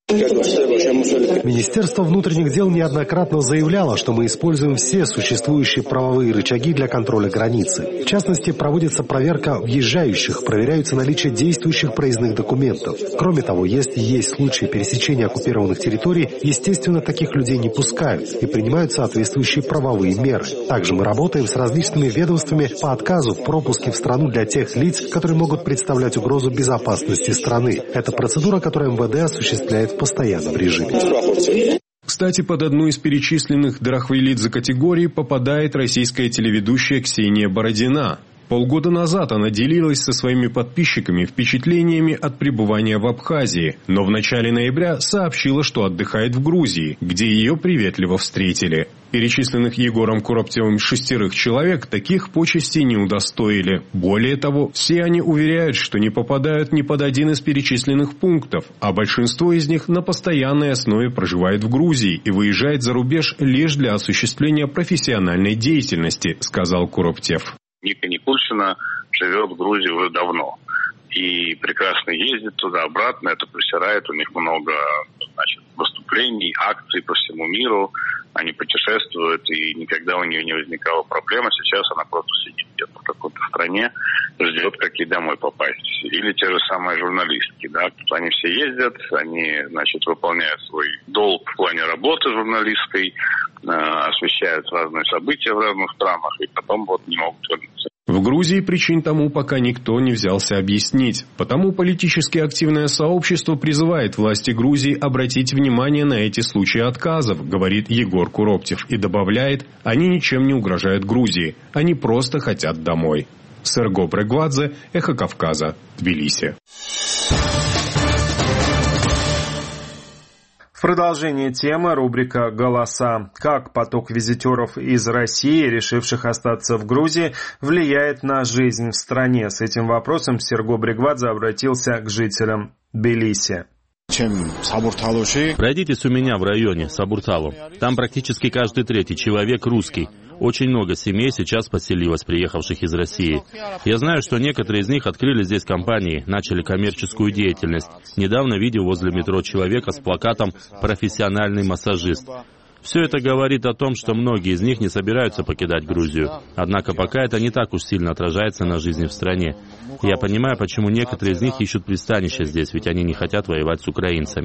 Министерство внутренних дел неоднократно заявляло, что мы используем все существующие правовые рычаги для контроля границы. В частности, проводится проверка въезжающих, проверяются наличие действующих проездных документов. Кроме того, если есть случаи пересечения оккупированных территорий, естественно, таких людей не пускают и принимают соответствующие правовые меры. Также мы работаем с различными ведомствами по отказу в пропуске в страну для тех лиц, которые могут представлять угрозу безопасности страны. Это процедура, которую эм вэ дэ осуществляет в постоянном режиме. Кстати, под одну из перечисленных Дарахвилидзе категорий попадает российская телеведущая Ксения Бородина. Полгода назад она делилась со своими подписчиками впечатлениями от пребывания в Абхазии, но в начале ноября сообщила, что отдыхает в Грузии, где ее приветливо встретили. Перечисленных Егором Куроптевым шестерых человек таких почестей не удостоили. Более того, все они уверяют, что не попадают ни под один из перечисленных пунктов, а большинство из них на постоянной основе проживает в Грузии и выезжает за рубеж лишь для осуществления профессиональной деятельности, сказал Куроптев. Ника Никульшина живет в Грузии уже давно. И прекрасно ездит туда-обратно, это присирает, у них много, значит, выступлений, акций по всему миру. Они путешествуют, и никогда у нее не возникала проблема. Сейчас она просто сидит где-то в какой-то стране, ждет, как ей домой попасть. Или те же самые журналистки, да. Они все ездят, они, значит, выполняют свой долг в плане работы журналистской, освещают разные события в разных странах, и потом вот не могут вернуться. В Грузии причин тому пока никто не взялся объяснить. Потому политически активное сообщество призывает власти Грузии обратить внимание на эти случаи отказов, говорит Егор Куроптев, и добавляет, они ничем не угрожают Грузии, они просто хотят домой. Серго Брегвадзе, Эхо Кавказа, Тбилиси. В продолжение темы рубрика «Голоса». Как поток визитеров из России, решивших остаться в Грузии, влияет на жизнь в стране? С этим вопросом Серго Брегвадзе обратился к жителям Тбилиси. Пройдитесь у меня в районе Сабурталу. Там практически каждый третий человек русский. Очень много семей сейчас поселилось, приехавших из России. Я знаю, что некоторые из них открыли здесь компании, начали коммерческую деятельность. Недавно видел возле метро человека с плакатом «Профессиональный массажист». Все это говорит о том, что многие из них не собираются покидать Грузию. Однако пока это не так уж сильно отражается на жизни в стране. Я понимаю, почему некоторые из них ищут пристанище здесь, ведь они не хотят воевать с украинцами.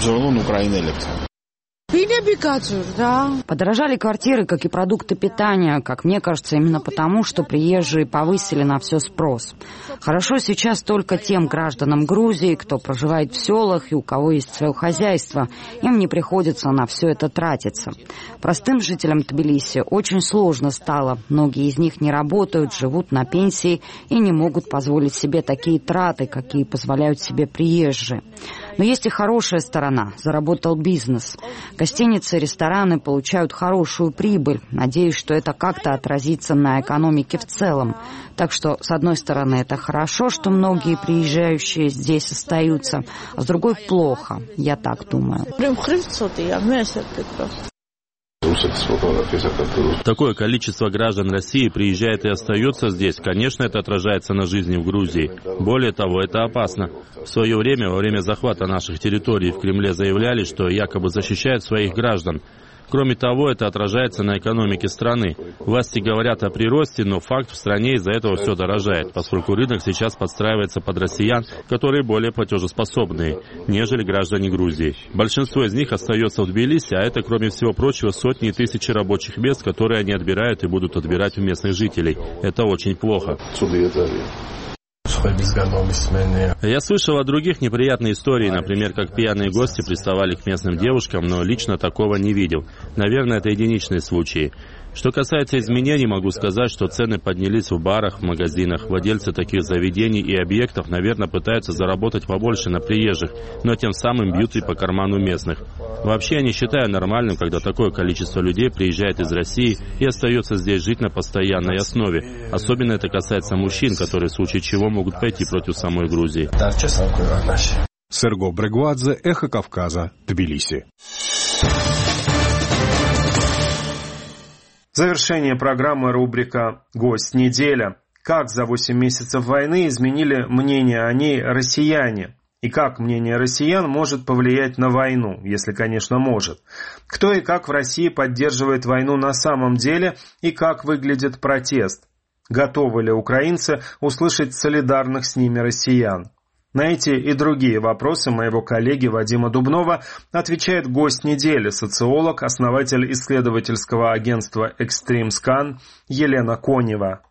Подорожали квартиры, как и продукты питания, как мне кажется, именно потому, что приезжие повысили на все спрос. Хорошо сейчас только тем гражданам Грузии, кто проживает в селах и у кого есть свое хозяйство, им не приходится на все это тратиться. Простым жителям Тбилиси очень сложно стало. Многие из них не работают, живут на пенсии и не могут позволить себе такие траты, какие позволяют себе приезжие. Но есть и хорошая сторона. Заработал бизнес. Гостиницы и рестораны получают хорошую прибыль. Надеюсь, что это как-то отразится на экономике в целом. Так что, с одной стороны, это хорошо, что многие приезжающие здесь остаются, а с другой – плохо. Я так думаю. Такое количество граждан России приезжает и остается здесь. Конечно, это отражается на жизни в Грузии. Более того, это опасно. В свое время, во время захвата наших территорий в Кремле заявляли, что якобы защищают своих граждан. Кроме того, это отражается на экономике страны. Власти говорят о приросте, но факт в стране из-за этого все дорожает, поскольку рынок сейчас подстраивается под россиян, которые более платежеспособные, нежели граждане Грузии. Большинство из них остается в Тбилиси, а это, кроме всего прочего, сотни и тысячи рабочих мест, которые они отбирают и будут отбирать у местных жителей. Это очень плохо. Я слышал о других неприятных историях, например, как пьяные гости приставали к местным девушкам, но лично такого не видел. Наверное, это единичные случаи. Что касается изменений, могу сказать, что цены поднялись в барах, в магазинах. Владельцы таких заведений и объектов, наверное, пытаются заработать побольше на приезжих, но тем самым бьют и по карману местных. Вообще, я не считаю нормальным, когда такое количество людей приезжает из России и остается здесь жить на постоянной основе. Особенно это касается мужчин, которые в случае чего могут пойти против самой Грузии. Серго Брегвадзе, Эхо Кавказа, Тбилиси. Завершение программы рубрика «Гость недели». Как за восемь месяцев войны изменили мнение о ней россияне? И как мнение россиян может повлиять на войну, если, конечно, может? Кто и как в России поддерживает войну на самом деле и как выглядит протест? Готовы ли украинцы услышать солидарных с ними россиян? На эти и другие вопросы моего коллеги Вадима Дубнова отвечает гость недели, социолог, основатель исследовательского агентства «Экстримскан» Елена Конева.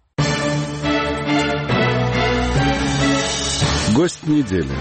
Гость недели.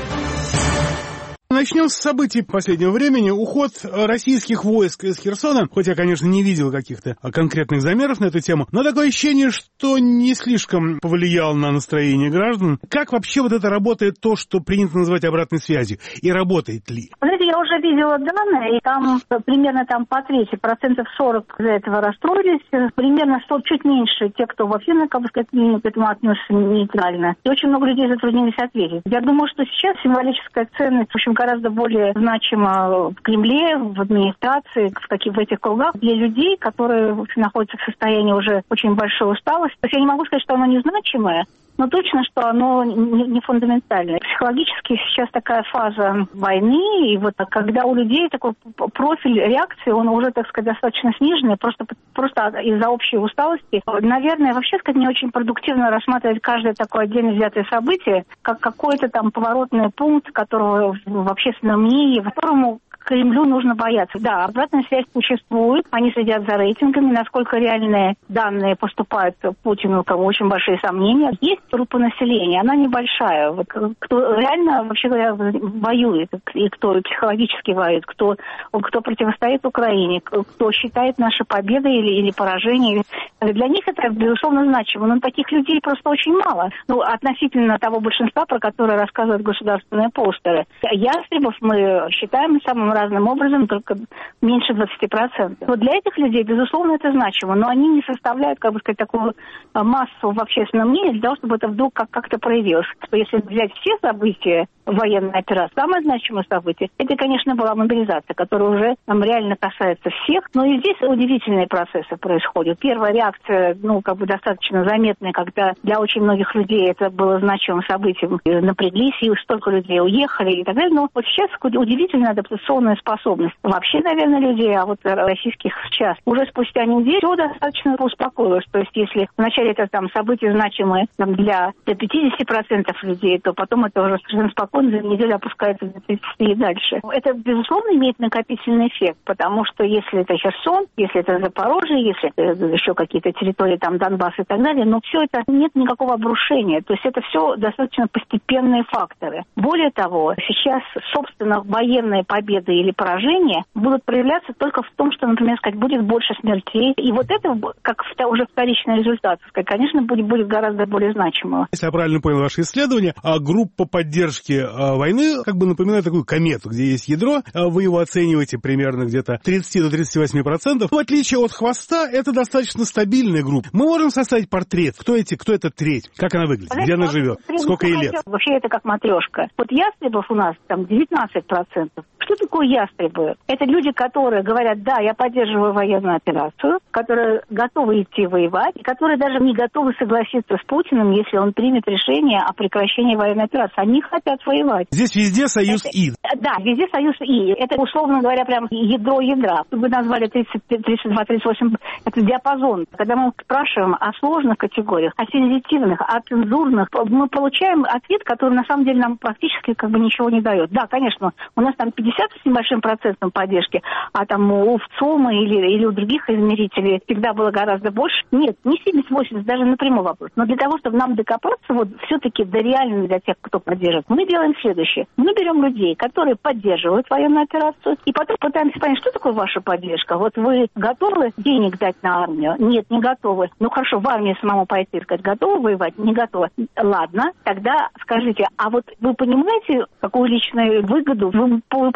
Начнем с событий последнего времени. Уход российских войск из Херсона, хоть я, конечно, не видел каких-то конкретных замеров на эту тему, но такое ощущение, что не слишком повлиял на настроение граждан. Как вообще вот это работает, то, что принято называть обратной связью, и работает ли? Знаете, я уже видела данные, и там примерно там по трети, процентов сорок из-за этого расстроились, примерно сто, чуть меньше те, кто вообще, как бы сказать, к этому отнесся нейтрально. И очень много людей затруднились ответить. Я думаю, что сейчас символическая ценность, в общем, гораздо более значимо в Кремле, в администрации, в, каких, в этих кругах для людей, которые в общем, находятся в состоянии уже очень большой усталости. То есть я не могу сказать, что оно незначимое, но точно, что оно не, не фундаментальное. Психологически сейчас такая фаза войны, и вот когда у людей такой профиль реакции, он уже, так сказать, достаточно сниженный, просто, просто из-за общей усталости. Наверное, вообще, сказать, не очень продуктивно рассматривать каждое такое отдельно взятое событие, как какой-то там поворотный пункт, которого в общественном мнении, которому Кремлю нужно бояться. Да, обратная связь существует, они следят за рейтингами, насколько реальные данные поступают Путину, у кого очень большие сомнения. Есть группа населения, она небольшая. Вот, кто реально, вообще говоря, воюет, и кто психологически воюет, кто, кто противостоит Украине, кто считает наши победы или, или поражения. Для них это, безусловно, значимо, но таких людей просто очень мало. Ну, относительно того большинства, про которое рассказывают государственные постеры. Ястребов мы считаем самым разным образом, только меньше двадцати процентов. Вот для этих людей, безусловно, это значимо, но они не составляют, как бы сказать, такую массу в общественном мнении для того, чтобы это вдруг как- как-то проявилось. Что если взять все события военной операции, самое значимое событие, это, конечно, была мобилизация, которая уже там реально касается всех. Но и здесь удивительные процессы происходят. Первая реакция, ну, как бы достаточно заметная, когда для очень многих людей это было значимым событием. Напряглись, и столько людей уехали и так далее. Но вот сейчас удивительная адаптационная способность вообще, наверное, людей, а вот российских сейчас. Уже спустя неделю все достаточно успокоилось. То есть если вначале это там события значимые там, для, для пятидесяти процентов людей, то потом это уже совершенно спокойно за неделю опускается до тридцати и дальше. Это, безусловно, имеет накопительный эффект, потому что если это Херсон, если это Запорожье, если это еще какие-то территории, там, Донбасс и так далее, но все это нет никакого обрушения. То есть это все достаточно постепенные факторы. Более того, сейчас, собственно, военные победы или поражения будут проявляться только в том, что, например, сказать, будет больше смертей. И вот это, как уже вторичный результат, сказать, конечно, будет, будет гораздо более значимо. Если я правильно понял ваше исследование, а группа поддержки войны как бы напоминает такую комету, где есть ядро, вы его оцениваете примерно где-то тридцать до тридцати восьми процентов. В отличие от хвоста, это достаточно стабильная группа. Мы можем составить портрет, кто эти, кто эта треть, как она выглядит, где она живет, сколько ей лет. Вообще это как матрешка. Вот ястребов у нас там девятнадцать процентов. Что такое ястребы? Это люди, которые говорят, да, я поддерживаю военную операцию, которые готовы идти воевать, и которые даже не готовы согласиться с Путиным, если он примет решение о прекращении военной операции. Они хотят воевать. Здесь везде союз это, И. Да, везде союз И. Это, условно говоря, прям ядро ядра. Вы назвали тридцать, тридцать два тридцать восемь, это диапазон. Когда мы спрашиваем о сложных категориях, о сензитивных, о цензурных, мы получаем ответ, который на самом деле нам практически как бы ничего не дает. Да, конечно, у нас там пятьдесят с небольшим процентом поддержки, а там у ВЦОМа или, или у других измерителей всегда было гораздо больше. Нет, не семьдесят-восемьдесят, даже на прямой вопрос. Но для того, чтобы нам докопаться вот все-таки до реальности для тех, кто поддерживает, мы делаем следующее. Мы берем людей, которые поддерживают военную операцию, и потом пытаемся понять, что такое ваша поддержка. Вот вы готовы денег дать на армию? Нет, не готовы. Ну хорошо, в армию самому пойти, сказать, готовы воевать? Не готовы. Ладно, тогда скажите, а вот вы понимаете, какую личную выгоду вы получите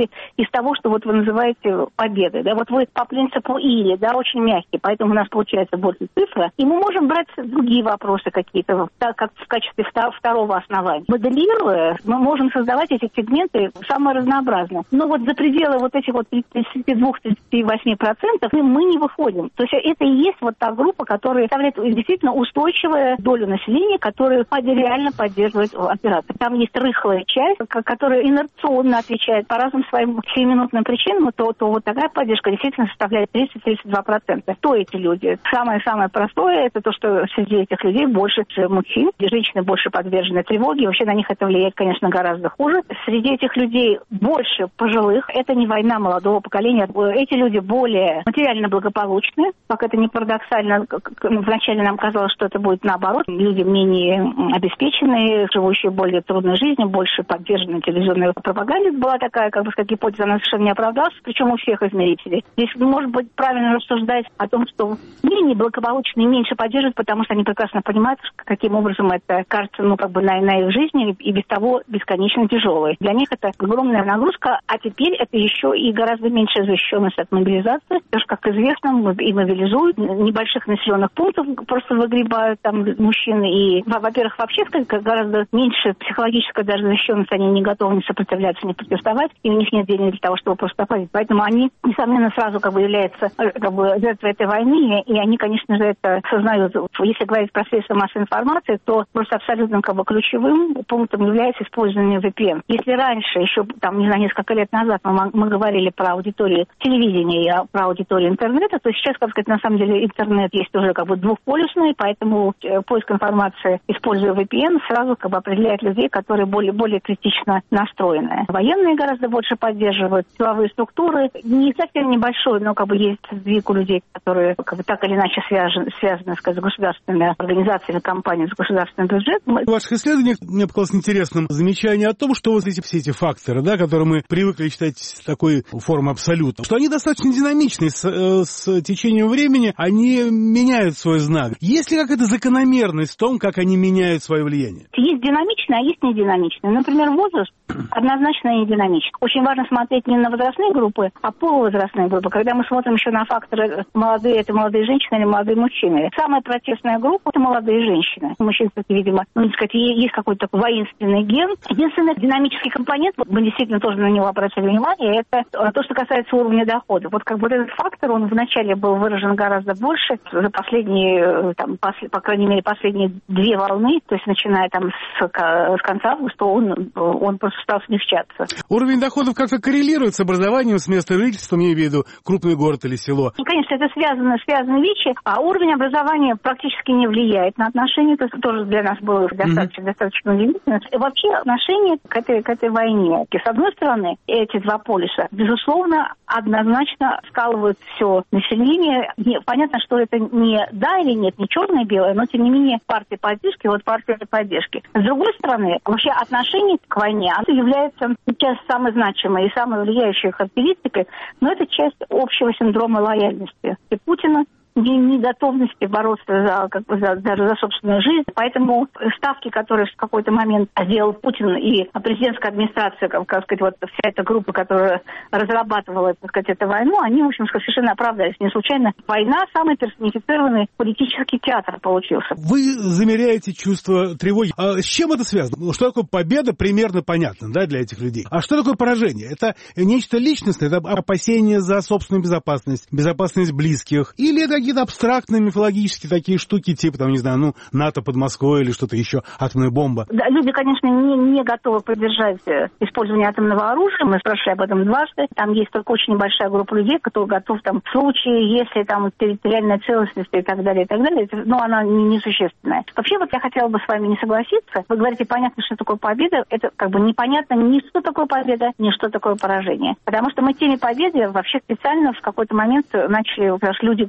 исходите из того, что вот вы называете победой. Да? Вот вы по принципу или, да, очень мягкий, поэтому у нас получается больше цифра. И мы можем брать другие вопросы какие-то, так как в качестве второго основания. Моделируя, мы можем создавать эти сегменты самые разнообразные. Но вот за пределы вот этих вот тридцать два - тридцать восемь процентов мы не выходим. То есть это и есть вот та группа, которая составляет действительно устойчивую долю населения, которая реально поддерживает операцию. Там есть рыхлая часть, которая инерционно отвечает по разным своим сиюминутным причинам, то, то вот такая поддержка действительно составляет тридцать - тридцать два процента. Кто эти люди? Самое-самое простое, это то, что среди этих людей больше мужчин, женщины больше подвержены тревоге, вообще на них это влияет, конечно, гораздо хуже. Среди этих людей больше пожилых, это не война молодого поколения, эти люди более материально благополучны, как это не парадоксально, вначале нам казалось, что это будет наоборот, люди менее обеспеченные, живущие более трудной жизнью, больше подвержены телевизионной пропаганде. Была такая, как бы сказать, гипотеза, она совершенно не оправдалась, причем у всех измерителей. Здесь, может быть, правильно рассуждать о том, что менее благополучные меньше поддерживают, потому что они прекрасно понимают, каким образом это кажется, ну, как бы на, на их жизни и без того бесконечно тяжелой. Для них это огромная нагрузка, а теперь это еще и гораздо меньшая защищенность от мобилизации, потому что, как известно, и мобилизуют, небольших населенных пунктов просто выгребают там мужчины, и, во-первых, вообще гораздо меньше психологическая даже защищенность, они не готовы не сопротивляться, не протестовать, и у них нет денег для того, чтобы просто опозить. Поэтому они, несомненно, сразу как бы являются как бы жертвой этой войны, и они, конечно же, это осознают. Если говорить про средства массовой информации, то просто абсолютно как бы ключевым пунктом является использование ви пи эн. Если раньше, еще там, не знаю, несколько лет назад мы, мы говорили про аудиторию телевидения и про аудиторию интернета, то сейчас, как сказать, на самом деле интернет есть уже как бы двухполюсный, поэтому поиск информации, используя ви пи эн, сразу как бы определяет людей, которые более, более критично настроены. Военные гораздо больше поддерживают, силовые структуры, не совсем небольшой, но как бы есть сдвиг у людей, которые как бы так или иначе связаны, связаны сказать, с государственными организациями, компаниями, с государственным бюджетом. В ваших исследованиях мне показалось интересным замечание о том, что вот эти, все эти факторы, да, которые мы привыкли считать такой формой абсолюта, что они достаточно динамичны с, с течением времени, они меняют свой знак. Есть ли какая-то закономерность в том, как они меняют свое влияние? Есть динамичные, а есть нединамичные. Например, возраст однозначно не динамичный. Очень важно смотреть не на возрастные группы, а полувозрастные группы. Когда мы смотрим еще на факторы, молодые это молодые женщины или молодые мужчины. Самая протестная группа – это молодые женщины. У мужчин, кстати, видимо, ну, не сказать, есть какой-то такой воинственный ген. Единственный динамический компонент, мы действительно тоже на него обратили внимание, это то, что касается уровня дохода. Вот как бы этот фактор, он вначале был выражен гораздо больше. За последние, там, пос, по крайней мере, последние две волны, то есть начиная там с, с конца августа, он, он просто стал смягчаться. Уровень доходов как-то коррелирует с образованием, с местом жительства, я имею в виду крупный город или село? И, конечно, это связано, связаны вещи, а уровень образования практически не влияет на отношения, то есть тоже для нас было достаточно, mm-hmm. достаточно удивительно. И вообще отношение к этой, к этой войне. И, с одной стороны, эти два полюса, безусловно, однозначно скалывают все население. Не, понятно, что это не да или нет, не черное и белое, но, тем не менее, партия поддержки, вот партия поддержки. С другой стороны, вообще отношение к войне, оно является сейчас самой значимой и самой влияющей характеристикой, но это часть общего синдрома лояльности и Путина, неготовности бороться за, как бы, за, даже за собственную жизнь. Поэтому ставки, которые в какой-то момент сделал Путин и президентская администрация, как, как сказать, вот вся эта группа, которая разрабатывала, так сказать, эту войну, они, в общем, совершенно оправдались. Не случайно война — самый персонифицированный политический театр получился. Вы замеряете чувство тревоги. А с чем это связано? Что такое победа, примерно понятно, да, для этих людей. А что такое поражение? Это нечто личностное, это опасение за собственную безопасность, безопасность близких, или это какие-то абстрактные мифологические такие штуки, типа, там, не знаю, ну, НАТО под Москвой или что-то еще, атомная бомба? Да, люди, конечно, не, не готовы поддержать использование атомного оружия. Мы спрашивали об этом дважды. Там есть только очень небольшая группа людей, которые готовы там в случае, если там территориальная целостность и так далее, и так далее, это, ну, она несущественная. Вообще, вот я хотела бы с вами не согласиться. Вы говорите, понятно, что такое победа. Это как бы непонятно ни что такое победа, ни что такое поражение. Потому что мы теме победы вообще специально в какой-то момент начали, потому что люди говорят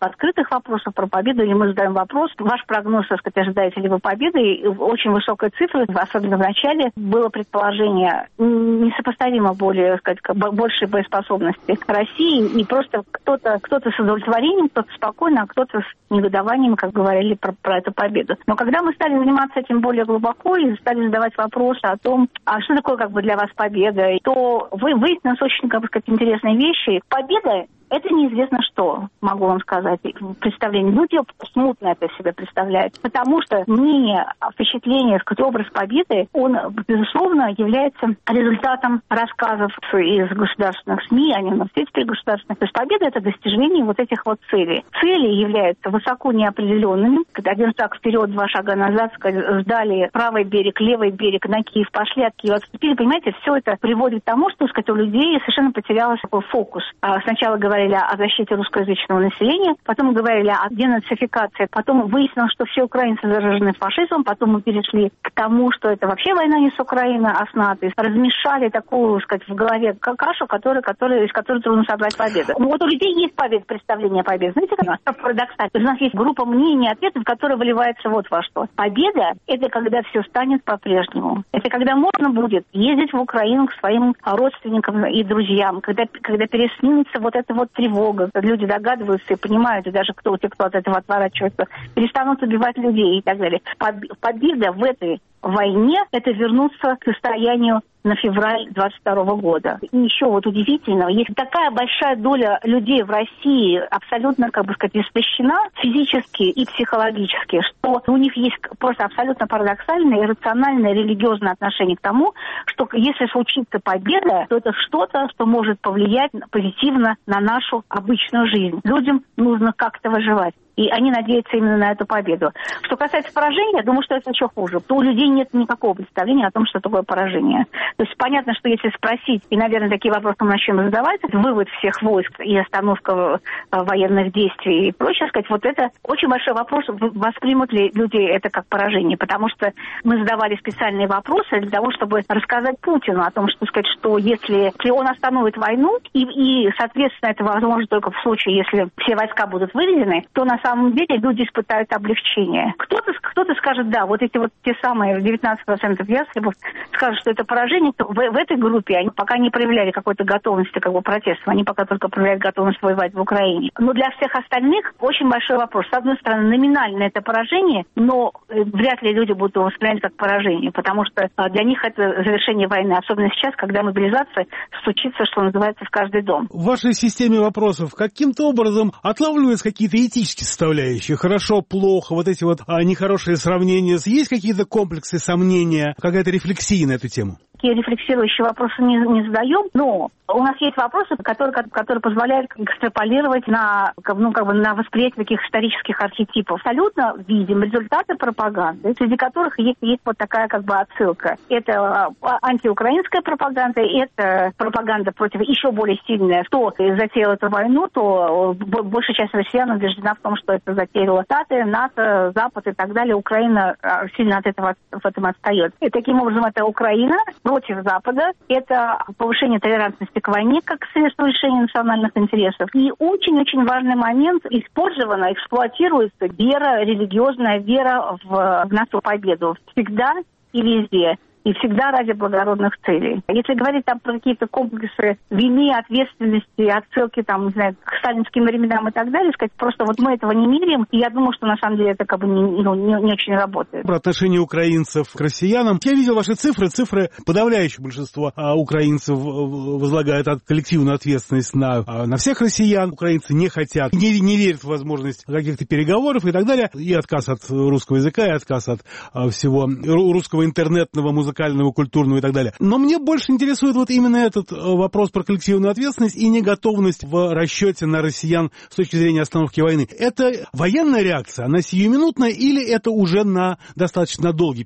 открытых вопросов про победу, или мы задаем вопрос, ваш прогноз, так сказать, ожидаете ли вы победы, и очень высокая цифра, особенно в начале, было предположение несопоставимо более, сказать, большей боеспособности России, и просто кто-то, кто-то с удовлетворением, кто-то спокойно, а кто-то с негодованием, как говорили про, про эту победу. Но когда мы стали заниматься этим более глубоко и стали задавать вопросы о том, а что такое как бы для вас победа, то вы выяснилось очень, как бы сказать, интересные вещи. Победа — это неизвестно что, могу вам сказать, представление. Люди смутно это себе представляют, потому что мнение, впечатление, сказать, образ победы, он, безусловно, является результатом рассказов из государственных СМИ, а не носителей государственных. То есть победа — это достижение вот этих вот целей. Цели являются высоко неопределенными. Один шаг вперед, два шага назад, сказать, сдали правый берег, левый берег, на Киев пошли, от Киева отступили. Понимаете, все это приводит к тому, что, сказать, у людей совершенно потерялся такой фокус. Сначала говорили о защите русскоязычного населения, потом говорили о денацификации, потом выяснилось, что все украинцы заражены фашизмом, потом мы перешли к тому, что это вообще война не с Украиной, а с НАТО. Размешали такую, сказать, в голове кашу, которая, которая, из которой трудно собрать победу. Вот у людей есть победа, представление о победе. Знаете, как парадоксально? У нас есть группа мнений и ответов, которые выливаются вот во что. Победа — это когда все станет по-прежнему. Это когда можно будет ездить в Украину к своим родственникам и друзьям, когда, когда переснимется вот это вот тревога, люди догадываются и понимают, и даже кто, те, кто от этого отворачивается, перестанут убивать людей и так далее. Победа в этой войне — это вернуться к состоянию на февраль двадцать второго года. И еще вот удивительно, есть такая большая доля людей в России абсолютно, как бы сказать, истощена физически и психологически, что у них есть просто абсолютно парадоксальное, иррациональное, религиозное отношение к тому, что если случится победа, то это что-то, что может повлиять позитивно на нашу обычную жизнь. Людям нужно как-то выживать. И они надеются именно на эту победу. Что касается поражения, я думаю, что это еще хуже. То у людей нет никакого представления о том, что такое поражение. То есть понятно, что если спросить, и, наверное, такие вопросы мы начнем задавать, вывод всех войск и остановка военных действий и прочее, сказать, вот это очень большой вопрос, воспримут ли люди это как поражение. Потому что мы задавали специальные вопросы для того, чтобы рассказать Путину о том, что, сказать, что если, если он остановит войну, и, и, соответственно, это возможно только в случае, если все войска будут выведены, то на самом деле люди испытают облегчение. Кто-то, кто-то скажет, да, вот эти вот те самые девятнадцать процентов ястребов скажут, что это поражение, то в, в этой группе они пока не проявляли какой-то готовности, как бы протеста, они пока только проявляют готовность воевать в Украине. Но для всех остальных очень большой вопрос. С одной стороны, номинально это поражение, но вряд ли люди будут его воспринимать как поражение, потому что для них это завершение войны, особенно сейчас, когда мобилизация стучится, что называется, в каждый дом. В вашей системе вопросов каким-то образом отлавливаются какие-то этические составляющие? Хорошо, плохо, вот эти вот а, нехорошие сравнения. Есть какие-то комплексы, сомнения, какая-то рефлексия на эту тему? Такие рефлексирующие вопросы не, не задаем, но у нас есть вопросы, которые, которые позволяют экстраполировать на, ну, как бы на восприятие таких исторических архетипов. Абсолютно видим результаты пропаганды, среди которых есть, есть вот такая как бы отсылка. Это антиукраинская пропаганда, это пропаганда против еще более сильная. Кто затеял эту войну, то большая часть россиян убеждена в том, что это затеяла Штаты, НАТО, Запад и так далее. Украина сильно от этого в этом отстает. И таким образом это Украина против Запада, это повышение толерантности к войне как средство решения национальных интересов. И очень-очень важный момент, использована, эксплуатируется вера, религиозная вера в, в нашу победу. Всегда и везде. И всегда ради благородных целей. Если говорить там про какие-то комплексы вины, ответственности, отсылки там, не знаю, к сталинским временам и так далее, сказать, просто вот мы этого не меряем, и я думаю, что на самом деле это как бы не, ну, не, не очень работает. Про отношение украинцев к россиянам. Я видел ваши цифры. Цифры подавляющее большинство а, украинцев возлагают от, коллективную ответственность на, а, на всех россиян. Украинцы не хотят, не, не верят в возможность каких-то переговоров и так далее. И отказ от русского языка, и отказ от а, всего русского интернетного, музыкального, культурного и так далее. Но мне больше интересует вот именно этот вопрос про коллективную ответственность и неготовность в расчете на россиян с точки зрения остановки войны. Это военная реакция, она сиюминутная или это уже на достаточно долгий период?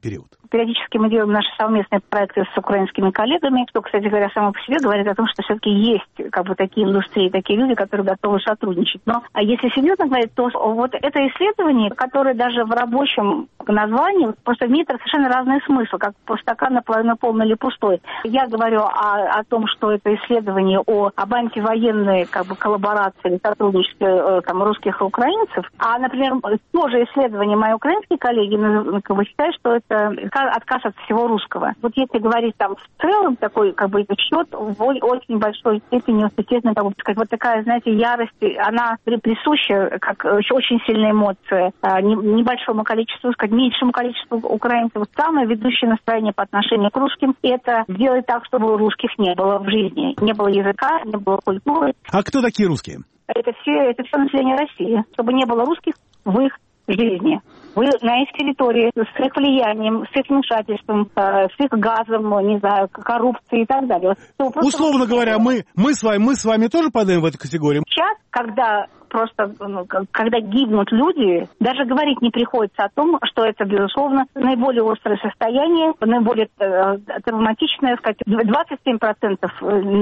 периодически мы делаем наши совместные проекты с украинскими коллегами, что, кстати говоря, само по себе говорит о том, что все-таки есть как бы такие индустрии, такие люди, которые готовы сотрудничать. Но а если серьезно говорить, то вот это исследование, которое даже в рабочем названии просто имеет совершенно разный смысл, как стакан наполовину полный или пустой. Я говорю о, о том, что это исследование о, об антивоенной как бы коллаборации, сотрудничестве там, русских и украинцев, а, например, тоже исследование мои украинские коллеги как бы, считают, что это отказ от всего русского. Вот если говорить там в целом, такой как бы счет в очень большой степени, естественно, как бы, сказать, вот такая, знаете, ярость, она присуща как очень сильная эмоция небольшому количеству, сказать, меньшему количеству украинцев. Самое ведущее настроение по отношению к русским – это сделать так, чтобы русских не было в жизни. Не было языка, не было культуры. А кто такие русские? Это все, это все население России. Чтобы не было русских в их жизни. Вы на их территории с их влиянием, с их вмешательством, с их газом, не знаю, коррупцией и так далее. Условно говоря, мы, мы, с вами, мы с вами тоже падаем в эту категорию? Сейчас, когда просто, ну, когда гибнут люди, даже говорить не приходится о том, что это, безусловно, наиболее острое состояние, наиболее э, травматичное, сказать, двадцать семь процентов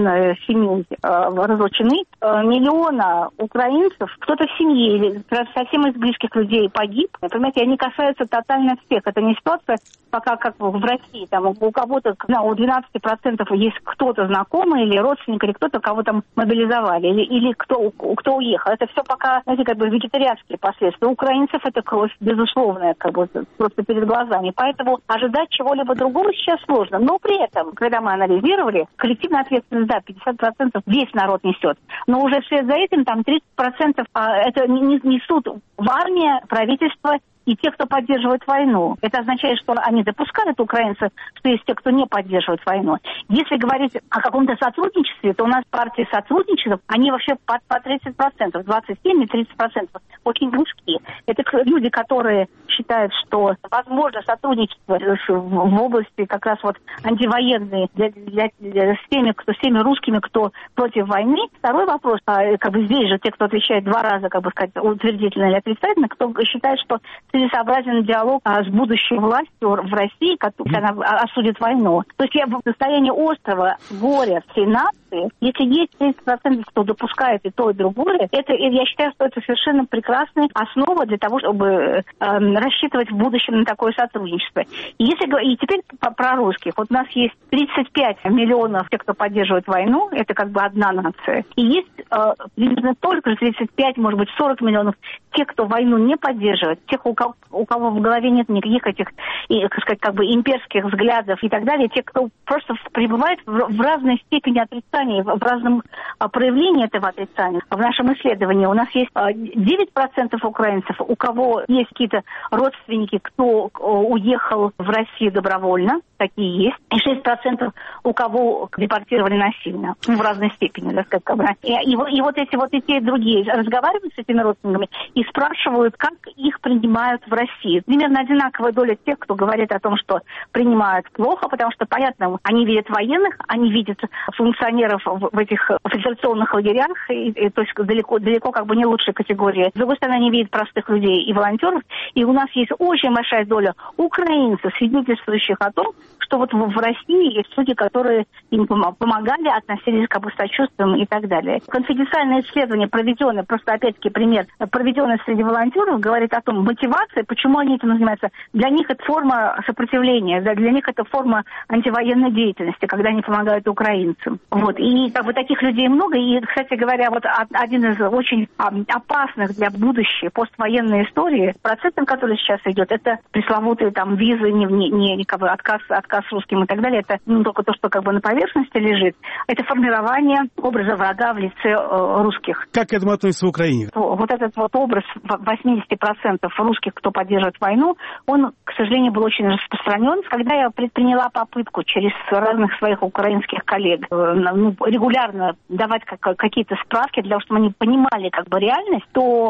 семей э, разлучены, э, миллиона украинцев, кто-то в семье или совсем из близких людей погиб. Понимаете, они касаются тотально всех. Это не ситуация, пока как в России, там у кого-то, ну, у двенадцати процентов есть кто-то знакомый или родственник, или кто-то, кого там мобилизовали, или, или кто, кто уехал. Это все пока, знаете, как бы вегетарианские последствия. У украинцев это кровь безусловная, как бы просто перед глазами. Поэтому ожидать чего-либо другого сейчас сложно. Но при этом, когда мы анализировали, коллективная ответственность, да, пятьдесят процентов весь народ несет. Но уже вслед за этим там тридцать процентов а, это несут в армии, правительство и те, кто поддерживает войну. Это означает, что они допускают украинцев, что есть те, кто не поддерживает войну. Если говорить о каком-то сотрудничестве, то у нас партии сотрудничества, они вообще по, по тридцать процентов, двадцать семь и тридцать процентов, очень близки. Это люди, которые считают, что возможно сотрудничество в области как раз вот антивоенной для, для, для, с теми, кто, с теми русскими, кто против войны. Второй вопрос, как бы здесь же те, кто отвечает два раза, как бы сказать, утвердительно или отрицательно, кто считает, что целесообразен диалог а, с будущей властью в России, которая mm-hmm. она осудит войну. То есть я в состоянии острого горя всей нации, если есть тридцать процентов, кто допускает и то, и другое, это, я считаю, что это совершенно прекрасная основа для того, чтобы э, рассчитывать в будущем на такое сотрудничество. И, если, и теперь про русских. Вот у нас есть тридцать пять миллионов тех, кто поддерживает войну, это как бы одна нация. И есть э, примерно только тридцать пять, может быть, сорок миллионов тех, кто войну не поддерживает, тех, у кого, у кого в голове нет никаких этих, и, как сказать, как бы имперских взглядов и так далее, те, кто просто пребывает в, в разной степени отрицания, в, в разном а, проявлении этого отрицания. В нашем исследовании у нас есть а, девять процентов украинцев, у кого есть какие-то родственники, кто а, уехал в Россию добровольно, такие есть, и шесть процентов у кого депортировали насильно, ну, в разной степени, так сказать. Как бы. И, и, и вот эти вот и те, и другие разговаривают с этими родственниками и спрашивают, как их принимают в России. Примерно одинаковая доля тех, кто говорит о том, что принимают плохо, потому что, понятно, они видят военных, они видят функционеров в, в этих федерационных лагерях, и, и, то есть далеко, далеко как бы не лучшая категория. С другой стороны, они видят простых людей и волонтеров, и у нас есть очень большая доля украинцев, свидетельствующих о том, что вот в, в России есть люди, которые им помогали, относились как бы с сочувствием и так далее. Конфиденциальное исследование, проведенное, просто опять-таки пример, проведенное среди волонтеров, говорит о том, мотивация, почему они этим занимаются. Для них это форма сопротивления, для них это форма антивоенной деятельности, когда они помогают украинцам. Вот. И как бы таких людей много. И, кстати говоря, вот один из очень опасных для будущей поствоенной истории, процентом, который сейчас идет, это пресловутые там визы, не, не, не как бы отказ, отказ русским и так далее. Это не только то, что как бы на поверхности лежит. Это формирование образа врага в лице э, русских. Как к этому относится в Украине? Вот этот вот образ восемьдесят процентов русских, кто поддерживает войну, он, к сожалению, был очень распространен. Когда я предприняла попытку через разных своих украинских коллег ну, регулярно давать как, какие-то справки для того, чтобы они понимали как бы реальность,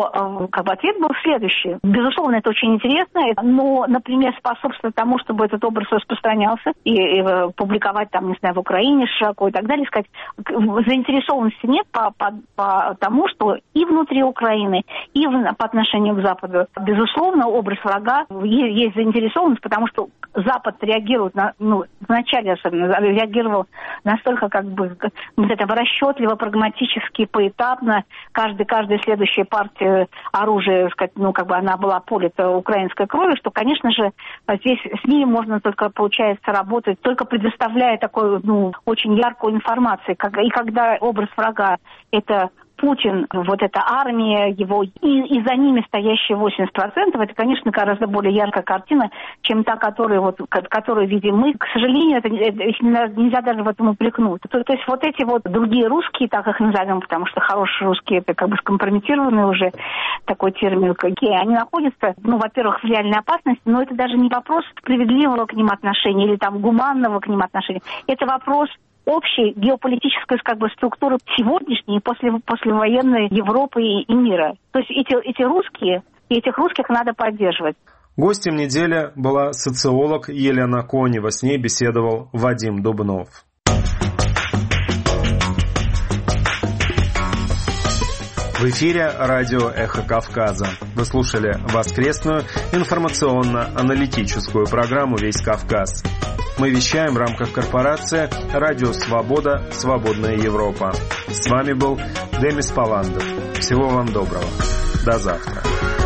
то как бы ответ был следующий. Безусловно, это очень интересно, но, например, способствовать тому, чтобы этот образ распространялся и, и публиковать там, не знаю, в Украине широко и так далее, сказать, заинтересованности нет по, по, по тому, что и внутри Украины, и в, по отношению к Западу, безусловно, безусловно, образ врага, есть, есть заинтересованность, потому что Запад реагирует, на, ну, вначале особенно, реагировал настолько как бы вот это, расчетливо, прагматически, поэтапно. Каждый, каждая следующая партия оружия, сказать, ну, как бы она была полита украинской кровью, что, конечно же, здесь с ними можно только, получается, работать, только предоставляя такую, ну, очень яркую информацию. И когда образ врага – это Путин, вот эта армия его, и, и за ними стоящие восемьдесят процентов, это, конечно, гораздо более яркая картина, чем та, которую, вот, которую видим мы. К сожалению, это, это нельзя даже в этом упрекнуть. То, то есть вот эти вот другие русские, так их назовем, потому что хорошие русские, это как бы скомпрометированный уже такой термин, какие они находятся, ну, во-первых, в реальной опасности, но это даже не вопрос справедливого к ним отношения или там гуманного к ним отношения. Это вопрос общей геополитической как бы структуры сегодняшней и после, послевоенной Европы и, и мира. То есть эти, эти русские, и этих русских надо поддерживать. Гостем недели была социолог Елена Конева. С ней беседовал Вадим Дубнов. В эфире радио «Эхо Кавказа». Вы слушали воскресную информационно-аналитическую программу «Весь Кавказ». Мы вещаем в рамках корпорации «Радио Свобода. Свободная Европа». С вами был Демис Паландов. Всего вам доброго. До завтра.